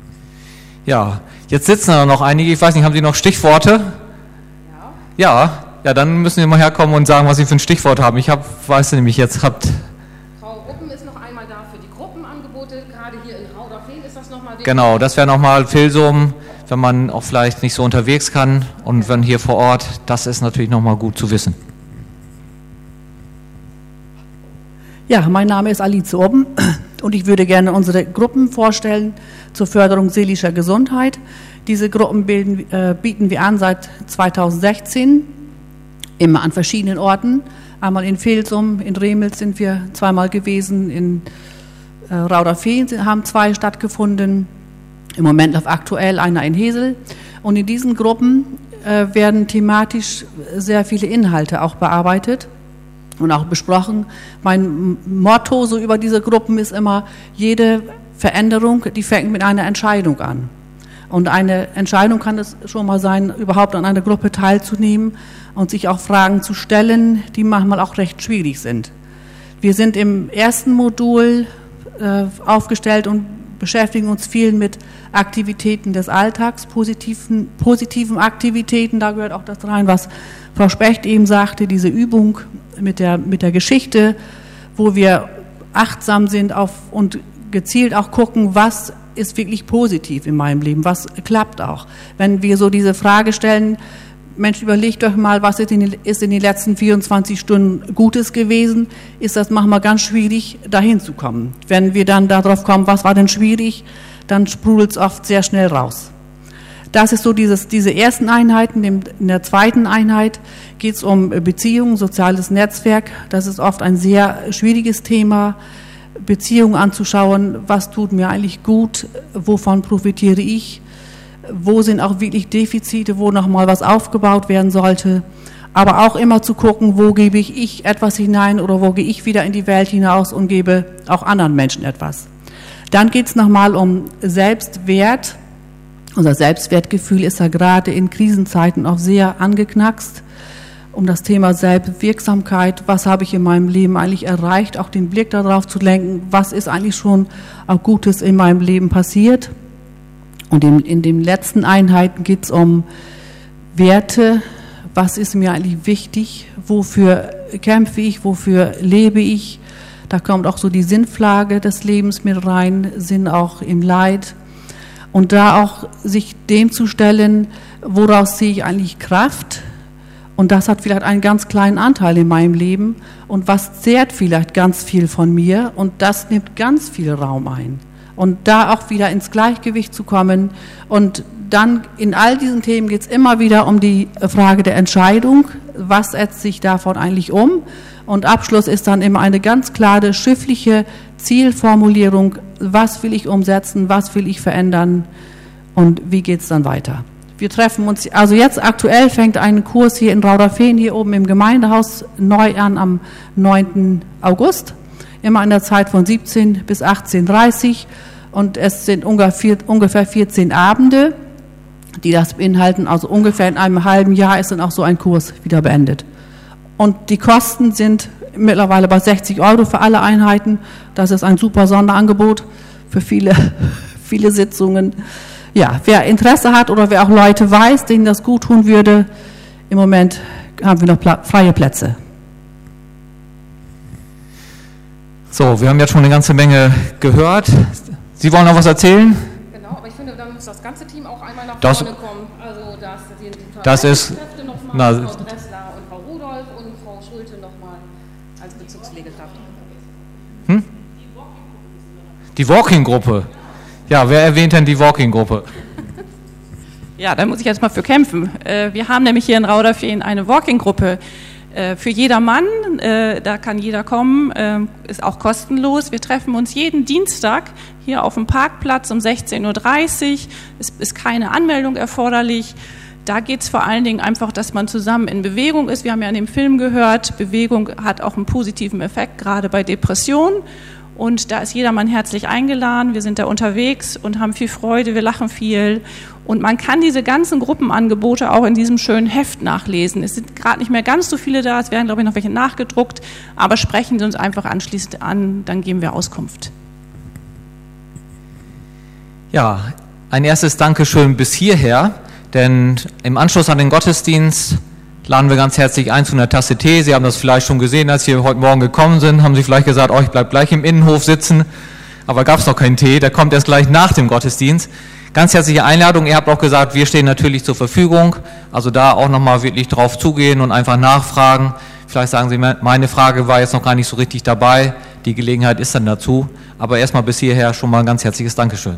Ja, jetzt sitzen da noch einige, ich weiß nicht, haben Sie noch Stichworte? Ja. Ja. Ja, dann müssen Sie mal herkommen und sagen, was Sie für ein Stichwort haben. Ich hab, weiß nämlich jetzt, habt... Frau Ruppen ist noch einmal da für die Gruppenangebote, gerade hier in Rauderfehn ist das nochmal wichtig. Genau, das wäre nochmal Filsum, wenn man auch vielleicht nicht so unterwegs kann und wenn hier vor Ort, das ist natürlich nochmal gut zu wissen. Ja, mein Name ist Alice Urben und ich würde gerne unsere Gruppen vorstellen zur Förderung seelischer Gesundheit. Diese Gruppen bilden, äh, bieten wir an seit zweitausendsechzehn. Immer an verschiedenen Orten. Einmal in Filsum, in Remels sind wir zweimal gewesen, in äh, Rauderfehn haben zwei stattgefunden, im Moment auf aktuell einer in Hesel. Und in diesen Gruppen äh, werden thematisch sehr viele Inhalte auch bearbeitet und auch besprochen. Mein Motto so über diese Gruppen ist immer, jede Veränderung, die fängt mit einer Entscheidung an. Und eine Entscheidung kann es schon mal sein, überhaupt an einer Gruppe teilzunehmen und sich auch Fragen zu stellen, die manchmal auch recht schwierig sind. Wir sind im ersten Modul äh, aufgestellt und beschäftigen uns viel mit Aktivitäten des Alltags, positiven, positiven Aktivitäten. Da gehört auch das rein, was Frau Specht eben sagte, diese Übung mit der, mit der Geschichte, wo wir achtsam sind auf und gezielt auch gucken, was ist wirklich positiv in meinem Leben, was klappt auch. Wenn wir so diese Frage stellen, Mensch, überlegt euch mal, was ist in, den, ist in den letzten vierundzwanzig Stunden Gutes gewesen, ist das manchmal ganz schwierig, dahin zu kommen. Wenn wir dann darauf kommen, was war denn schwierig, dann sprudelt es oft sehr schnell raus. Das ist so dieses, diese ersten Einheiten. In der zweiten Einheit geht es um Beziehungen, soziales Netzwerk. Das ist oft ein sehr schwieriges Thema, Beziehungen anzuschauen. Was tut mir eigentlich gut? Wovon profitiere ich? Wo sind auch wirklich Defizite, wo noch mal was aufgebaut werden sollte? Aber auch immer zu gucken, wo gebe ich, ich etwas hinein oder wo gehe ich wieder in die Welt hinaus und gebe auch anderen Menschen etwas. Dann geht es nochmal um Selbstwert. Unser Selbstwertgefühl ist ja gerade in Krisenzeiten auch sehr angeknackst. Um das Thema Selbstwirksamkeit, was habe ich in meinem Leben eigentlich erreicht, auch den Blick darauf zu lenken, was ist eigentlich schon auch Gutes in meinem Leben passiert. Und in, in den letzten Einheiten geht es um Werte, was ist mir eigentlich wichtig, wofür kämpfe ich, wofür lebe ich. Da kommt auch so die Sinnfrage des Lebens mit rein, Sinn auch im Leid. Und da auch sich dem zu stellen, woraus sehe ich eigentlich Kraft? Und das hat vielleicht einen ganz kleinen Anteil in meinem Leben. Und was zehrt vielleicht ganz viel von mir? Und das nimmt ganz viel Raum ein. Und da auch wieder ins Gleichgewicht zu kommen. Und dann in all diesen Themen geht es immer wieder um die Frage der Entscheidung. Was setzt sich davon eigentlich um? Und Abschluss ist dann immer eine ganz klare schriftliche Zielformulierung. Was will ich umsetzen? Was will ich verändern? Und wie geht es dann weiter? Wir treffen uns, also jetzt aktuell fängt ein Kurs hier in Rauderfehn, hier oben im Gemeindehaus, neu an am neunten August. Immer in der Zeit von siebzehn bis achtzehn Uhr dreißig. Und es sind ungefähr vierzehn Abende, die das beinhalten. Also ungefähr in einem halben Jahr ist dann auch so ein Kurs wieder beendet. Und die Kosten sind mittlerweile bei sechzig Euro für alle Einheiten. Das ist ein super Sonderangebot für viele, viele Sitzungen. Ja, wer Interesse hat oder wer auch Leute weiß, denen das gut tun würde, im Moment haben wir noch Pla- freie Plätze. So, wir haben jetzt schon eine ganze Menge gehört. Sie wollen noch was erzählen? Genau, aber ich finde, dann muss das ganze Team auch einmal nach das, vorne kommen. Also, dass die, die das ist, nochmal, Frau Dressler und Frau Rudolph und Frau Schulte nochmal als Bezirkspflegekraft. Hm? Die Walking-Gruppe. Ja, wer erwähnt denn die Walking-Gruppe? Ja, da muss ich jetzt mal für kämpfen. Wir haben nämlich hier in Rauderfehn eine Walking-Gruppe für jedermann. Da kann jeder kommen, ist auch kostenlos. Wir treffen uns jeden Dienstag hier auf dem Parkplatz um sechzehn Uhr dreißig. Es ist keine Anmeldung erforderlich. Da geht es vor allen Dingen einfach, dass man zusammen in Bewegung ist. Wir haben ja in dem Film gehört, Bewegung hat auch einen positiven Effekt, gerade bei Depressionen. Und da ist jedermann herzlich eingeladen. Wir sind da unterwegs und haben viel Freude, wir lachen viel. Und man kann diese ganzen Gruppenangebote auch in diesem schönen Heft nachlesen. Es sind gerade nicht mehr ganz so viele da, es werden, glaube ich, noch welche nachgedruckt. Aber sprechen Sie uns einfach anschließend an, dann geben wir Auskunft. Ja, ein erstes Dankeschön bis hierher. Denn im Anschluss an den Gottesdienst laden wir ganz herzlich ein zu einer Tasse Tee. Sie haben das vielleicht schon gesehen, als Sie heute Morgen gekommen sind, haben Sie vielleicht gesagt, oh, ich bleib gleich im Innenhof sitzen. Aber gab es noch keinen Tee, der kommt erst gleich nach dem Gottesdienst. Ganz herzliche Einladung. Ihr habt auch gesagt, wir stehen natürlich zur Verfügung. Also da auch nochmal wirklich drauf zugehen und einfach nachfragen. Vielleicht sagen Sie, meine Frage war jetzt noch gar nicht so richtig dabei. Die Gelegenheit ist dann dazu. Aber erstmal bis hierher schon mal ein ganz herzliches Dankeschön.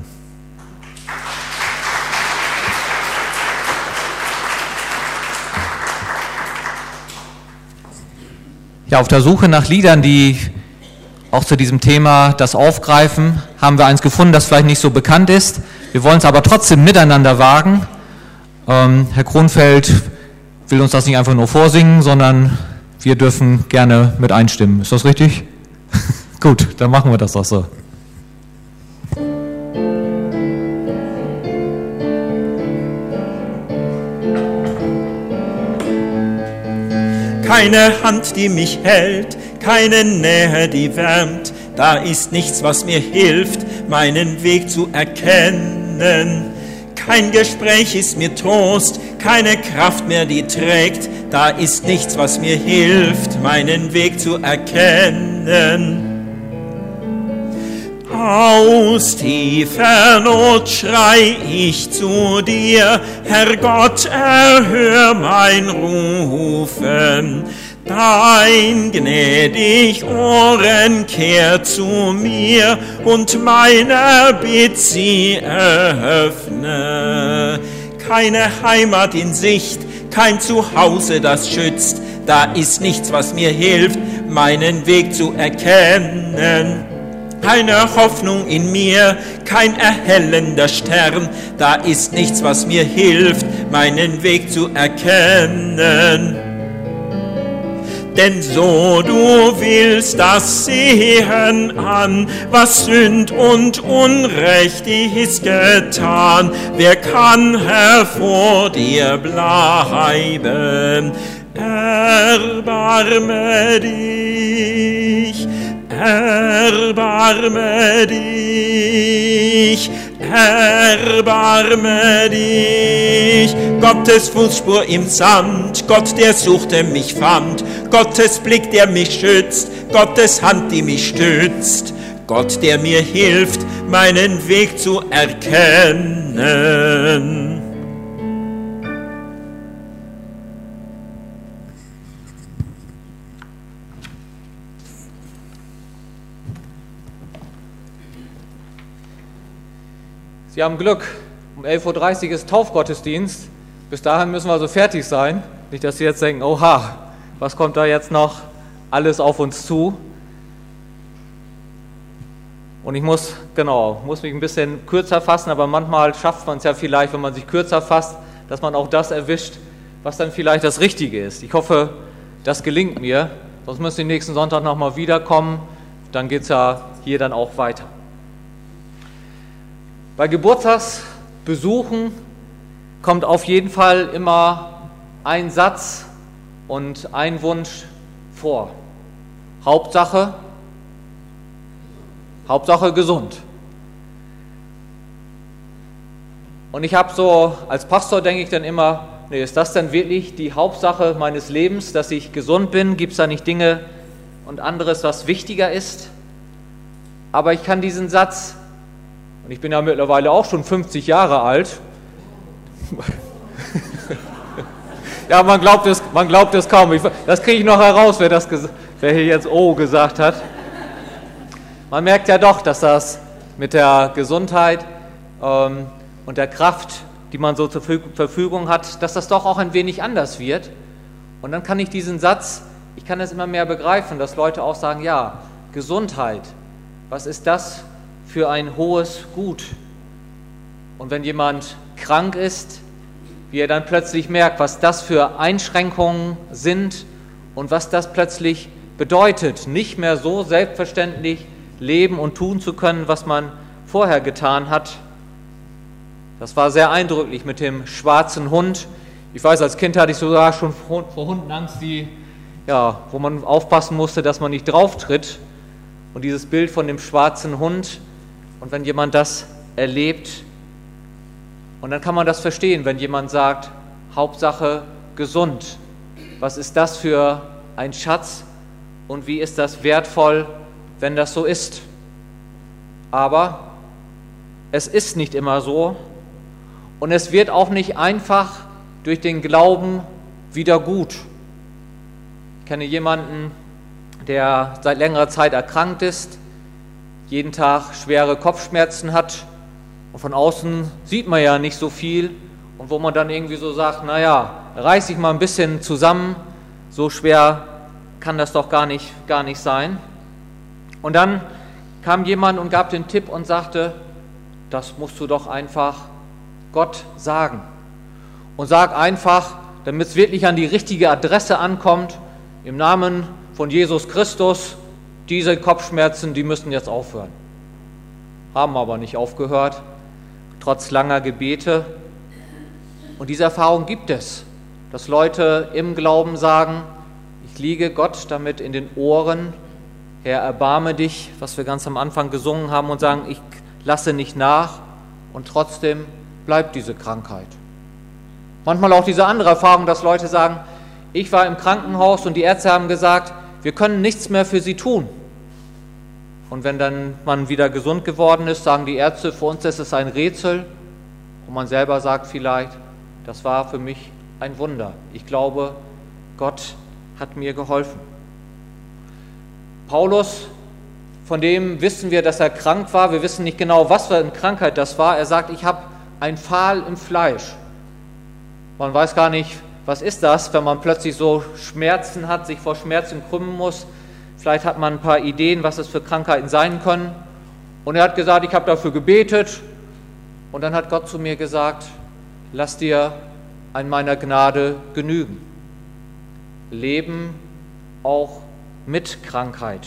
Ja, auf der Suche nach Liedern, die auch zu diesem Thema das aufgreifen, haben wir eins gefunden, das vielleicht nicht so bekannt ist. Wir wollen es aber trotzdem miteinander wagen. Ähm, Herr Kronfeld will uns das nicht einfach nur vorsingen, sondern wir dürfen gerne mit einstimmen. Ist das richtig? Gut, dann machen wir das doch so. Keine Hand, die mich hält, keine Nähe, die wärmt, da ist nichts, was mir hilft, meinen Weg zu erkennen. Kein Gespräch ist mir Trost, keine Kraft mehr, die trägt, da ist nichts, was mir hilft, meinen Weg zu erkennen. Aus tiefer Not schrei ich zu dir, Herr Gott, erhör mein Rufen. Dein gnädig Ohren kehrt zu mir und meiner Bitt sie eröffne. Keine Heimat in Sicht, kein Zuhause, das schützt, da ist nichts, was mir hilft, meinen Weg zu erkennen. Keine Hoffnung in mir, kein erhellender Stern, da ist nichts, was mir hilft, meinen Weg zu erkennen. Denn so du willst, das sehen an, was Sünd und Unrecht ist getan. Wer kann, Herr, vor dir bleiben? Erbarme dich, erbarme dich, erbarme dich. Gottes Fußspur im Sand, Gott, der suchte mich fand, Gottes Blick, der mich schützt, Gottes Hand, die mich stützt, Gott, der mir hilft, meinen Weg zu erkennen. Sie haben Glück, um elf Uhr dreißig ist Taufgottesdienst. Bis dahin müssen wir so fertig sein. Nicht, dass Sie jetzt denken, oha, was kommt da jetzt noch alles auf uns zu? Und ich muss, genau, muss mich ein bisschen kürzer fassen, aber manchmal schafft man es ja vielleicht, wenn man sich kürzer fasst, dass man auch das erwischt, was dann vielleicht das Richtige ist. Ich hoffe, das gelingt mir, sonst müssen Sie nächsten Sonntag nochmal wiederkommen, dann geht es ja hier dann auch weiter. Bei Geburtstagsbesuchen kommt auf jeden Fall immer ein Satz und ein Wunsch vor. Hauptsache, Hauptsache gesund. Und ich habe so, als Pastor denke ich dann immer, nee, ist das denn wirklich die Hauptsache meines Lebens, dass ich gesund bin? Gibt es da nicht Dinge und anderes, was wichtiger ist? Aber ich kann diesen Satz, und ich bin ja mittlerweile auch schon fünfzig Jahre alt. Ja, man glaubt es, man glaubt es kaum. Ich, das kriege ich noch heraus, wer, das, wer hier jetzt Oh gesagt hat. Man merkt ja doch, dass das mit der Gesundheit ähm, und der Kraft, die man so zur Verfügung hat, dass das doch auch ein wenig anders wird. Und dann kann ich diesen Satz, ich kann es immer mehr begreifen, dass Leute auch sagen, ja, Gesundheit, was ist das für ein hohes Gut? Und wenn jemand krank ist, wie er dann plötzlich merkt, was das für Einschränkungen sind und was das plötzlich bedeutet, nicht mehr so selbstverständlich leben und tun zu können, was man vorher getan hat. Das war sehr eindrücklich mit dem schwarzen Hund. Ich weiß, als Kind hatte ich sogar schon vor Hunden Angst, die, ja, wo man aufpassen musste, dass man nicht drauf tritt. Und dieses Bild von dem schwarzen Hund, und wenn jemand das erlebt, und dann kann man das verstehen, wenn jemand sagt, Hauptsache gesund. Was ist das für ein Schatz und wie ist das wertvoll, wenn das so ist? Aber es ist nicht immer so und es wird auch nicht einfach durch den Glauben wieder gut. Ich kenne jemanden, der seit längerer Zeit erkrankt ist, jeden Tag schwere Kopfschmerzen hat und von außen sieht man ja nicht so viel und wo man dann irgendwie so sagt, naja, reiß dich mal ein bisschen zusammen, so schwer kann das doch gar nicht, gar nicht sein. Und dann kam jemand und gab den Tipp und sagte, das musst du doch einfach Gott sagen. Und sag einfach, damit es wirklich an die richtige Adresse ankommt, im Namen von Jesus Christus, diese Kopfschmerzen, die müssen jetzt aufhören. Haben aber nicht aufgehört, trotz langer Gebete. Und diese Erfahrung gibt es, dass Leute im Glauben sagen, ich liege Gott damit in den Ohren, Herr, erbarme dich, was wir ganz am Anfang gesungen haben, und sagen, ich lasse nicht nach und trotzdem bleibt diese Krankheit. Manchmal auch diese andere Erfahrung, dass Leute sagen, ich war im Krankenhaus und die Ärzte haben gesagt, wir können nichts mehr für Sie tun. Und wenn dann man wieder gesund geworden ist, sagen die Ärzte, für uns ist es ein Rätsel. Und man selber sagt vielleicht, das war für mich ein Wunder. Ich glaube, Gott hat mir geholfen. Paulus, von dem wissen wir, dass er krank war. Wir wissen nicht genau, was für eine Krankheit das war. Er sagt, ich habe ein Pfahl im Fleisch. Man weiß gar nicht, was ist das, wenn man plötzlich so Schmerzen hat, sich vor Schmerzen krümmen muss. Vielleicht hat man ein paar Ideen, was es für Krankheiten sein können. Und er hat gesagt, ich habe dafür gebetet. Und dann hat Gott zu mir gesagt, lass dir an meiner Gnade genügen. Leben auch mit Krankheit.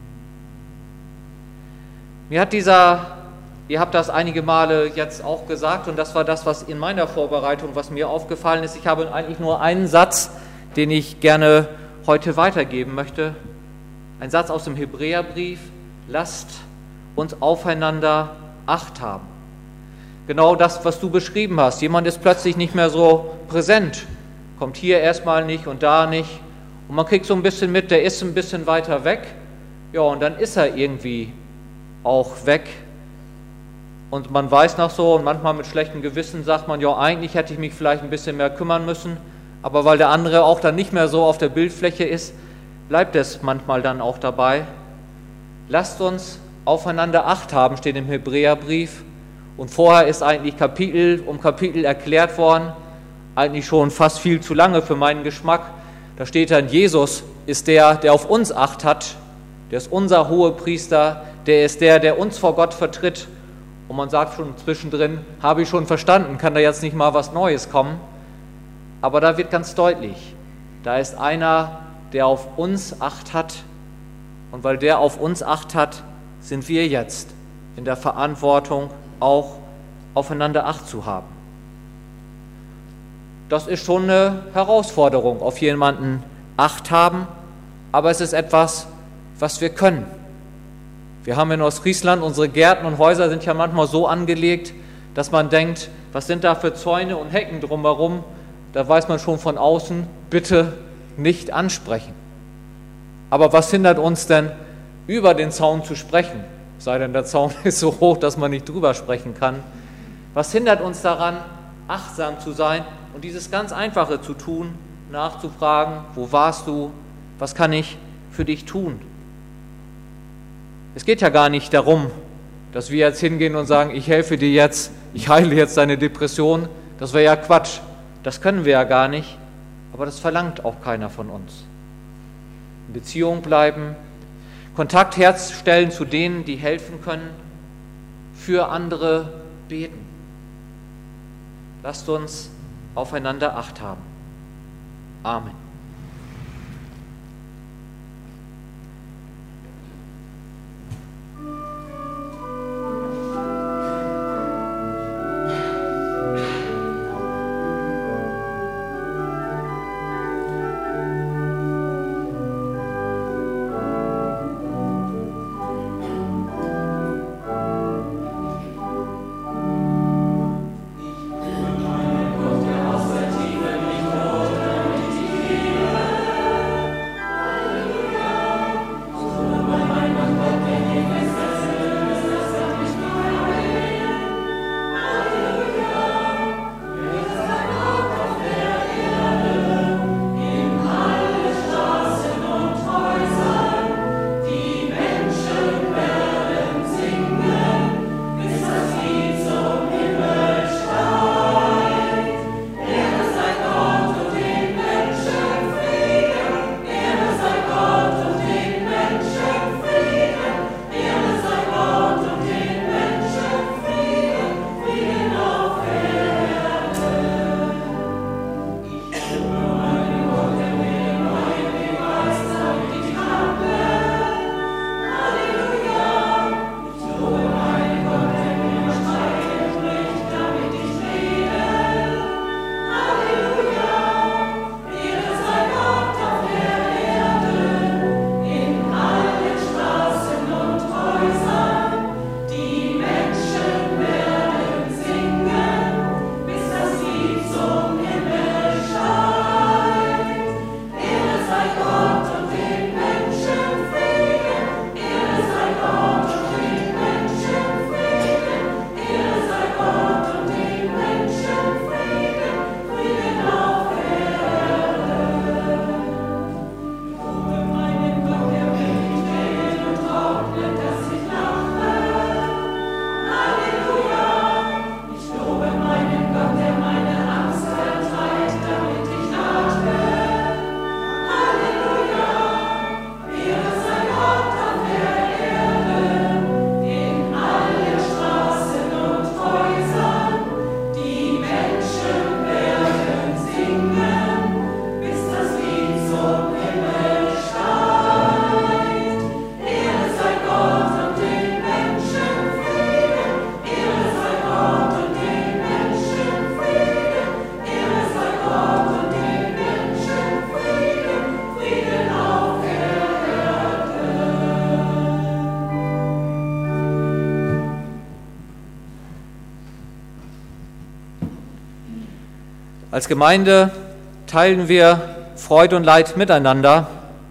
Mir hat dieser, ihr habt das einige Male jetzt auch gesagt, und das war das, was in meiner Vorbereitung, was mir aufgefallen ist. Ich habe eigentlich nur einen Satz, den ich gerne heute weitergeben möchte. Ein Satz aus dem Hebräerbrief, lasst uns aufeinander Acht haben. Genau das, was du beschrieben hast. Jemand ist plötzlich nicht mehr so präsent, kommt hier erstmal nicht und da nicht. Und man kriegt so ein bisschen mit, der ist ein bisschen weiter weg. Ja, und dann ist er irgendwie auch weg. Und man weiß noch so, und manchmal mit schlechtem Gewissen sagt man, ja, eigentlich hätte ich mich vielleicht ein bisschen mehr kümmern müssen. Aber weil der andere auch dann nicht mehr so auf der Bildfläche ist, bleibt es manchmal dann auch dabei. Lasst uns aufeinander Acht haben, steht im Hebräerbrief. Und vorher ist eigentlich Kapitel um Kapitel erklärt worden, eigentlich schon fast viel zu lange für meinen Geschmack. Da steht dann, Jesus ist der, der auf uns Acht hat, der ist unser Hohepriester, der ist der, der uns vor Gott vertritt. Und man sagt schon zwischendrin, habe ich schon verstanden, kann da jetzt nicht mal was Neues kommen. Aber da wird ganz deutlich, da ist einer, der auf uns Acht hat. Und weil der auf uns Acht hat, sind wir jetzt in der Verantwortung, auch aufeinander Acht zu haben. Das ist schon eine Herausforderung, auf jemanden Acht haben, aber es ist etwas, was wir können. Wir haben in Ostfriesland, unsere Gärten und Häuser sind ja manchmal so angelegt, dass man denkt, was sind da für Zäune und Hecken drumherum? Da weiß man schon von außen, bitte nicht ansprechen. Aber was hindert uns denn, über den Zaun zu sprechen? Sei denn, der Zaun ist so hoch, dass man nicht drüber sprechen kann. Was hindert uns daran, achtsam zu sein und dieses ganz Einfache zu tun, nachzufragen, wo warst du, was kann ich für dich tun? Es geht ja gar nicht darum, dass wir jetzt hingehen und sagen, ich helfe dir jetzt, ich heile jetzt deine Depression. Das wäre ja Quatsch. Das können wir ja gar nicht, aber das verlangt auch keiner von uns. In Beziehung bleiben, Kontakt herstellen zu denen, die helfen können, für andere beten. Lasst uns aufeinander Acht haben. Amen. Aus der Tiefe mich hoch, damit ich Als Gemeinde teilen wir Freude und Leid miteinander.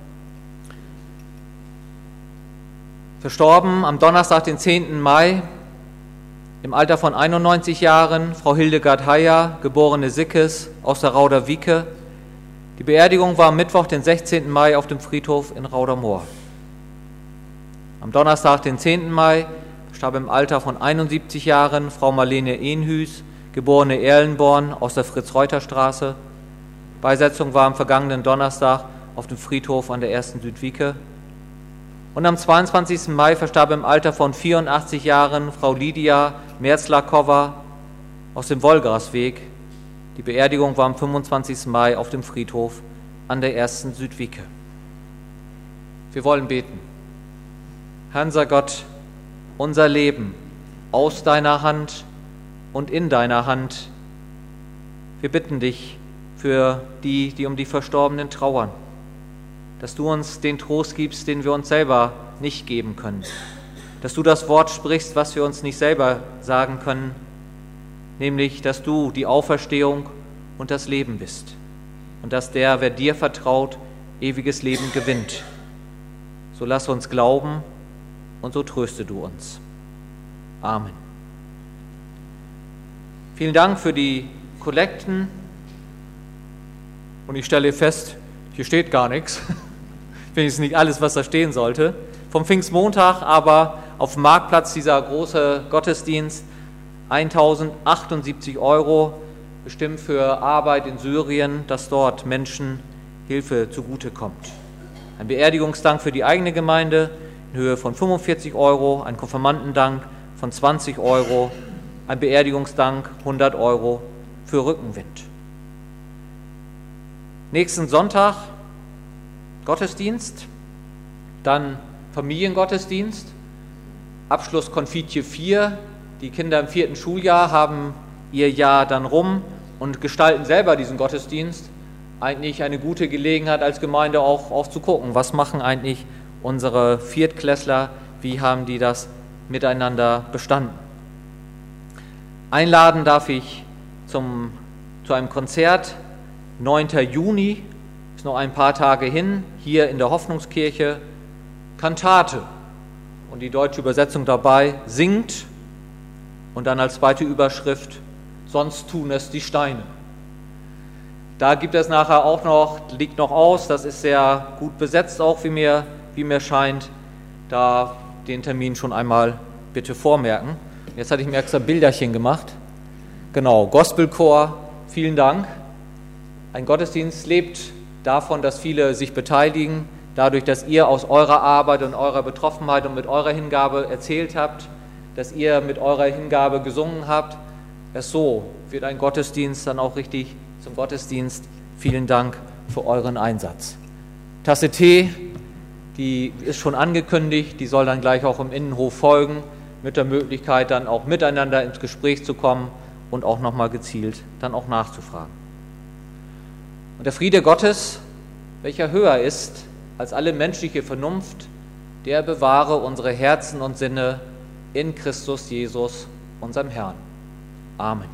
Verstorben am Donnerstag, den zehnten Mai, im Alter von einundneunzig Jahren, Frau Hildegard Heyer, geborene Sickes aus der Rauder Wieke. Die Beerdigung war am Mittwoch, den sechzehnten Mai, auf dem Friedhof in Raudermoor. Am Donnerstag, den zehnten Mai, starb im Alter von einundsiebzig Jahren Frau Marlene Ehnhüß, geborene Erlenborn aus der Fritz-Reuter-Straße. Beisetzung war am vergangenen Donnerstag auf dem Friedhof an der ersten Südwieke. Und am zweiundzwanzigsten Mai verstarb im Alter von vierundachtzig Jahren Frau Lydia Merzlakowa aus dem Wollgrasweg. Die Beerdigung war am fünfundzwanzigsten Mai auf dem Friedhof an der ersten Südwieke. Wir wollen beten. Herr unser Gott, unser Leben aus deiner Hand und in deiner Hand. Wir bitten dich für die, die um die Verstorbenen trauern, dass du uns den Trost gibst, den wir uns selber nicht geben können, dass du das Wort sprichst, was wir uns nicht selber sagen können, nämlich, dass du die Auferstehung und das Leben bist und dass der, wer dir vertraut, ewiges Leben gewinnt. So lass uns glauben und so tröste du uns. Amen. Vielen Dank für die Kollekten und ich stelle fest, hier steht gar nichts. Wenigstens nicht alles, was da stehen sollte. Vom Pfingstmontag aber auf dem Marktplatz dieser große Gottesdienst eintausendachtundsiebzig Euro, bestimmt für Arbeit in Syrien, dass dort Menschen Hilfe zugutekommt. Ein Beerdigungsdank für die eigene Gemeinde in Höhe von fünfundvierzig Euro, ein Konfirmandendank von zwanzig Euro, ein Beerdigungsdank hundert Euro für Rückenwind. Nächsten Sonntag Gottesdienst, dann Familiengottesdienst, Abschluss Konfitje vier. Die Kinder im vierten Schuljahr haben ihr Jahr dann rum und gestalten selber diesen Gottesdienst. Eigentlich eine gute Gelegenheit als Gemeinde auch, auch zu gucken, was machen eigentlich unsere Viertklässler, wie haben die das miteinander bestanden. Einladen darf ich zum, zu einem Konzert, neunten Juni, ist noch ein paar Tage hin, hier in der Hoffnungskirche, Kantate und die deutsche Übersetzung dabei, singt und dann als zweite Überschrift, sonst tun es die Steine. Da gibt es nachher auch noch, liegt noch aus, das ist sehr gut besetzt auch, wie mir, wie mir scheint, da den Termin schon einmal bitte vormerken. Jetzt hatte ich mir extra Bilderchen gemacht. Genau, Gospelchor, vielen Dank. Ein Gottesdienst lebt davon, dass viele sich beteiligen, dadurch, dass ihr aus eurer Arbeit und eurer Betroffenheit und mit eurer Hingabe erzählt habt, dass ihr mit eurer Hingabe gesungen habt. Erst so wird ein Gottesdienst dann auch richtig zum Gottesdienst. Vielen Dank für euren Einsatz. Tasse Tee, die ist schon angekündigt, die soll dann gleich auch im Innenhof folgen, mit der Möglichkeit dann auch miteinander ins Gespräch zu kommen und auch nochmal gezielt dann auch nachzufragen. Und der Friede Gottes, welcher höher ist als alle menschliche Vernunft, der bewahre unsere Herzen und Sinne in Christus Jesus, unserem Herrn. Amen.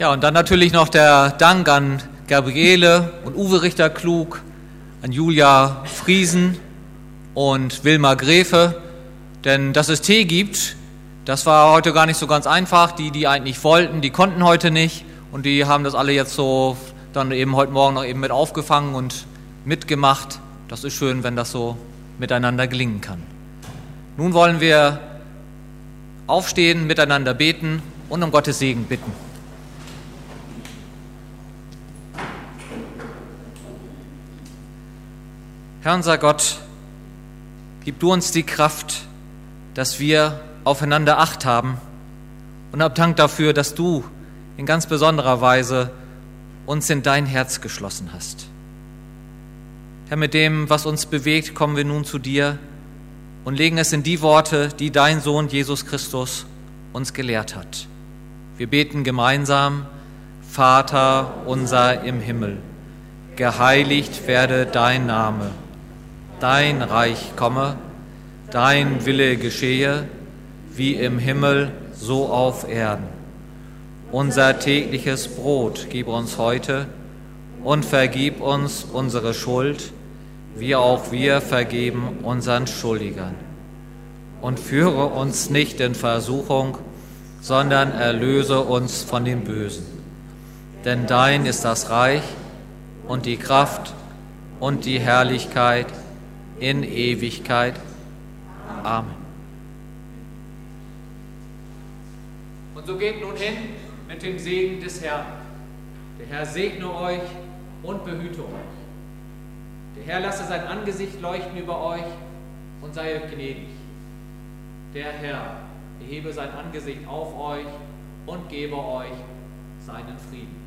Ja, und dann natürlich noch der Dank an Gabriele und Uwe Richter-Klug, an Julia Friesen und Wilma Gräfe, denn dass es Tee gibt, das war heute gar nicht so ganz einfach. Die, die eigentlich wollten, die konnten heute nicht und die haben das alle jetzt so dann eben heute Morgen noch eben mit aufgefangen und mitgemacht. Das ist schön, wenn das so miteinander gelingen kann. Nun wollen wir aufstehen, miteinander beten und um Gottes Segen bitten. Herr unser Gott, gib du uns die Kraft, dass wir aufeinander Acht haben und hab Dank dafür, dass du in ganz besonderer Weise uns in dein Herz geschlossen hast. Herr, mit dem, was uns bewegt, kommen wir nun zu dir und legen es in die Worte, die dein Sohn Jesus Christus uns gelehrt hat. Wir beten gemeinsam: Vater unser im Himmel, geheiligt werde dein Name. Dein Reich komme, dein Wille geschehe, wie im Himmel, so auf Erden. Unser tägliches Brot gib uns heute und vergib uns unsere Schuld, wie auch wir vergeben unseren Schuldigern. Und führe uns nicht in Versuchung, sondern erlöse uns von dem Bösen. Denn dein ist das Reich und die Kraft und die Herrlichkeit in Ewigkeit. Amen. Und so geht nun hin mit dem Segen des Herrn. Der Herr segne euch und behüte euch. Der Herr lasse sein Angesicht leuchten über euch und sei euch gnädig. Der Herr erhebe sein Angesicht auf euch und gebe euch seinen Frieden.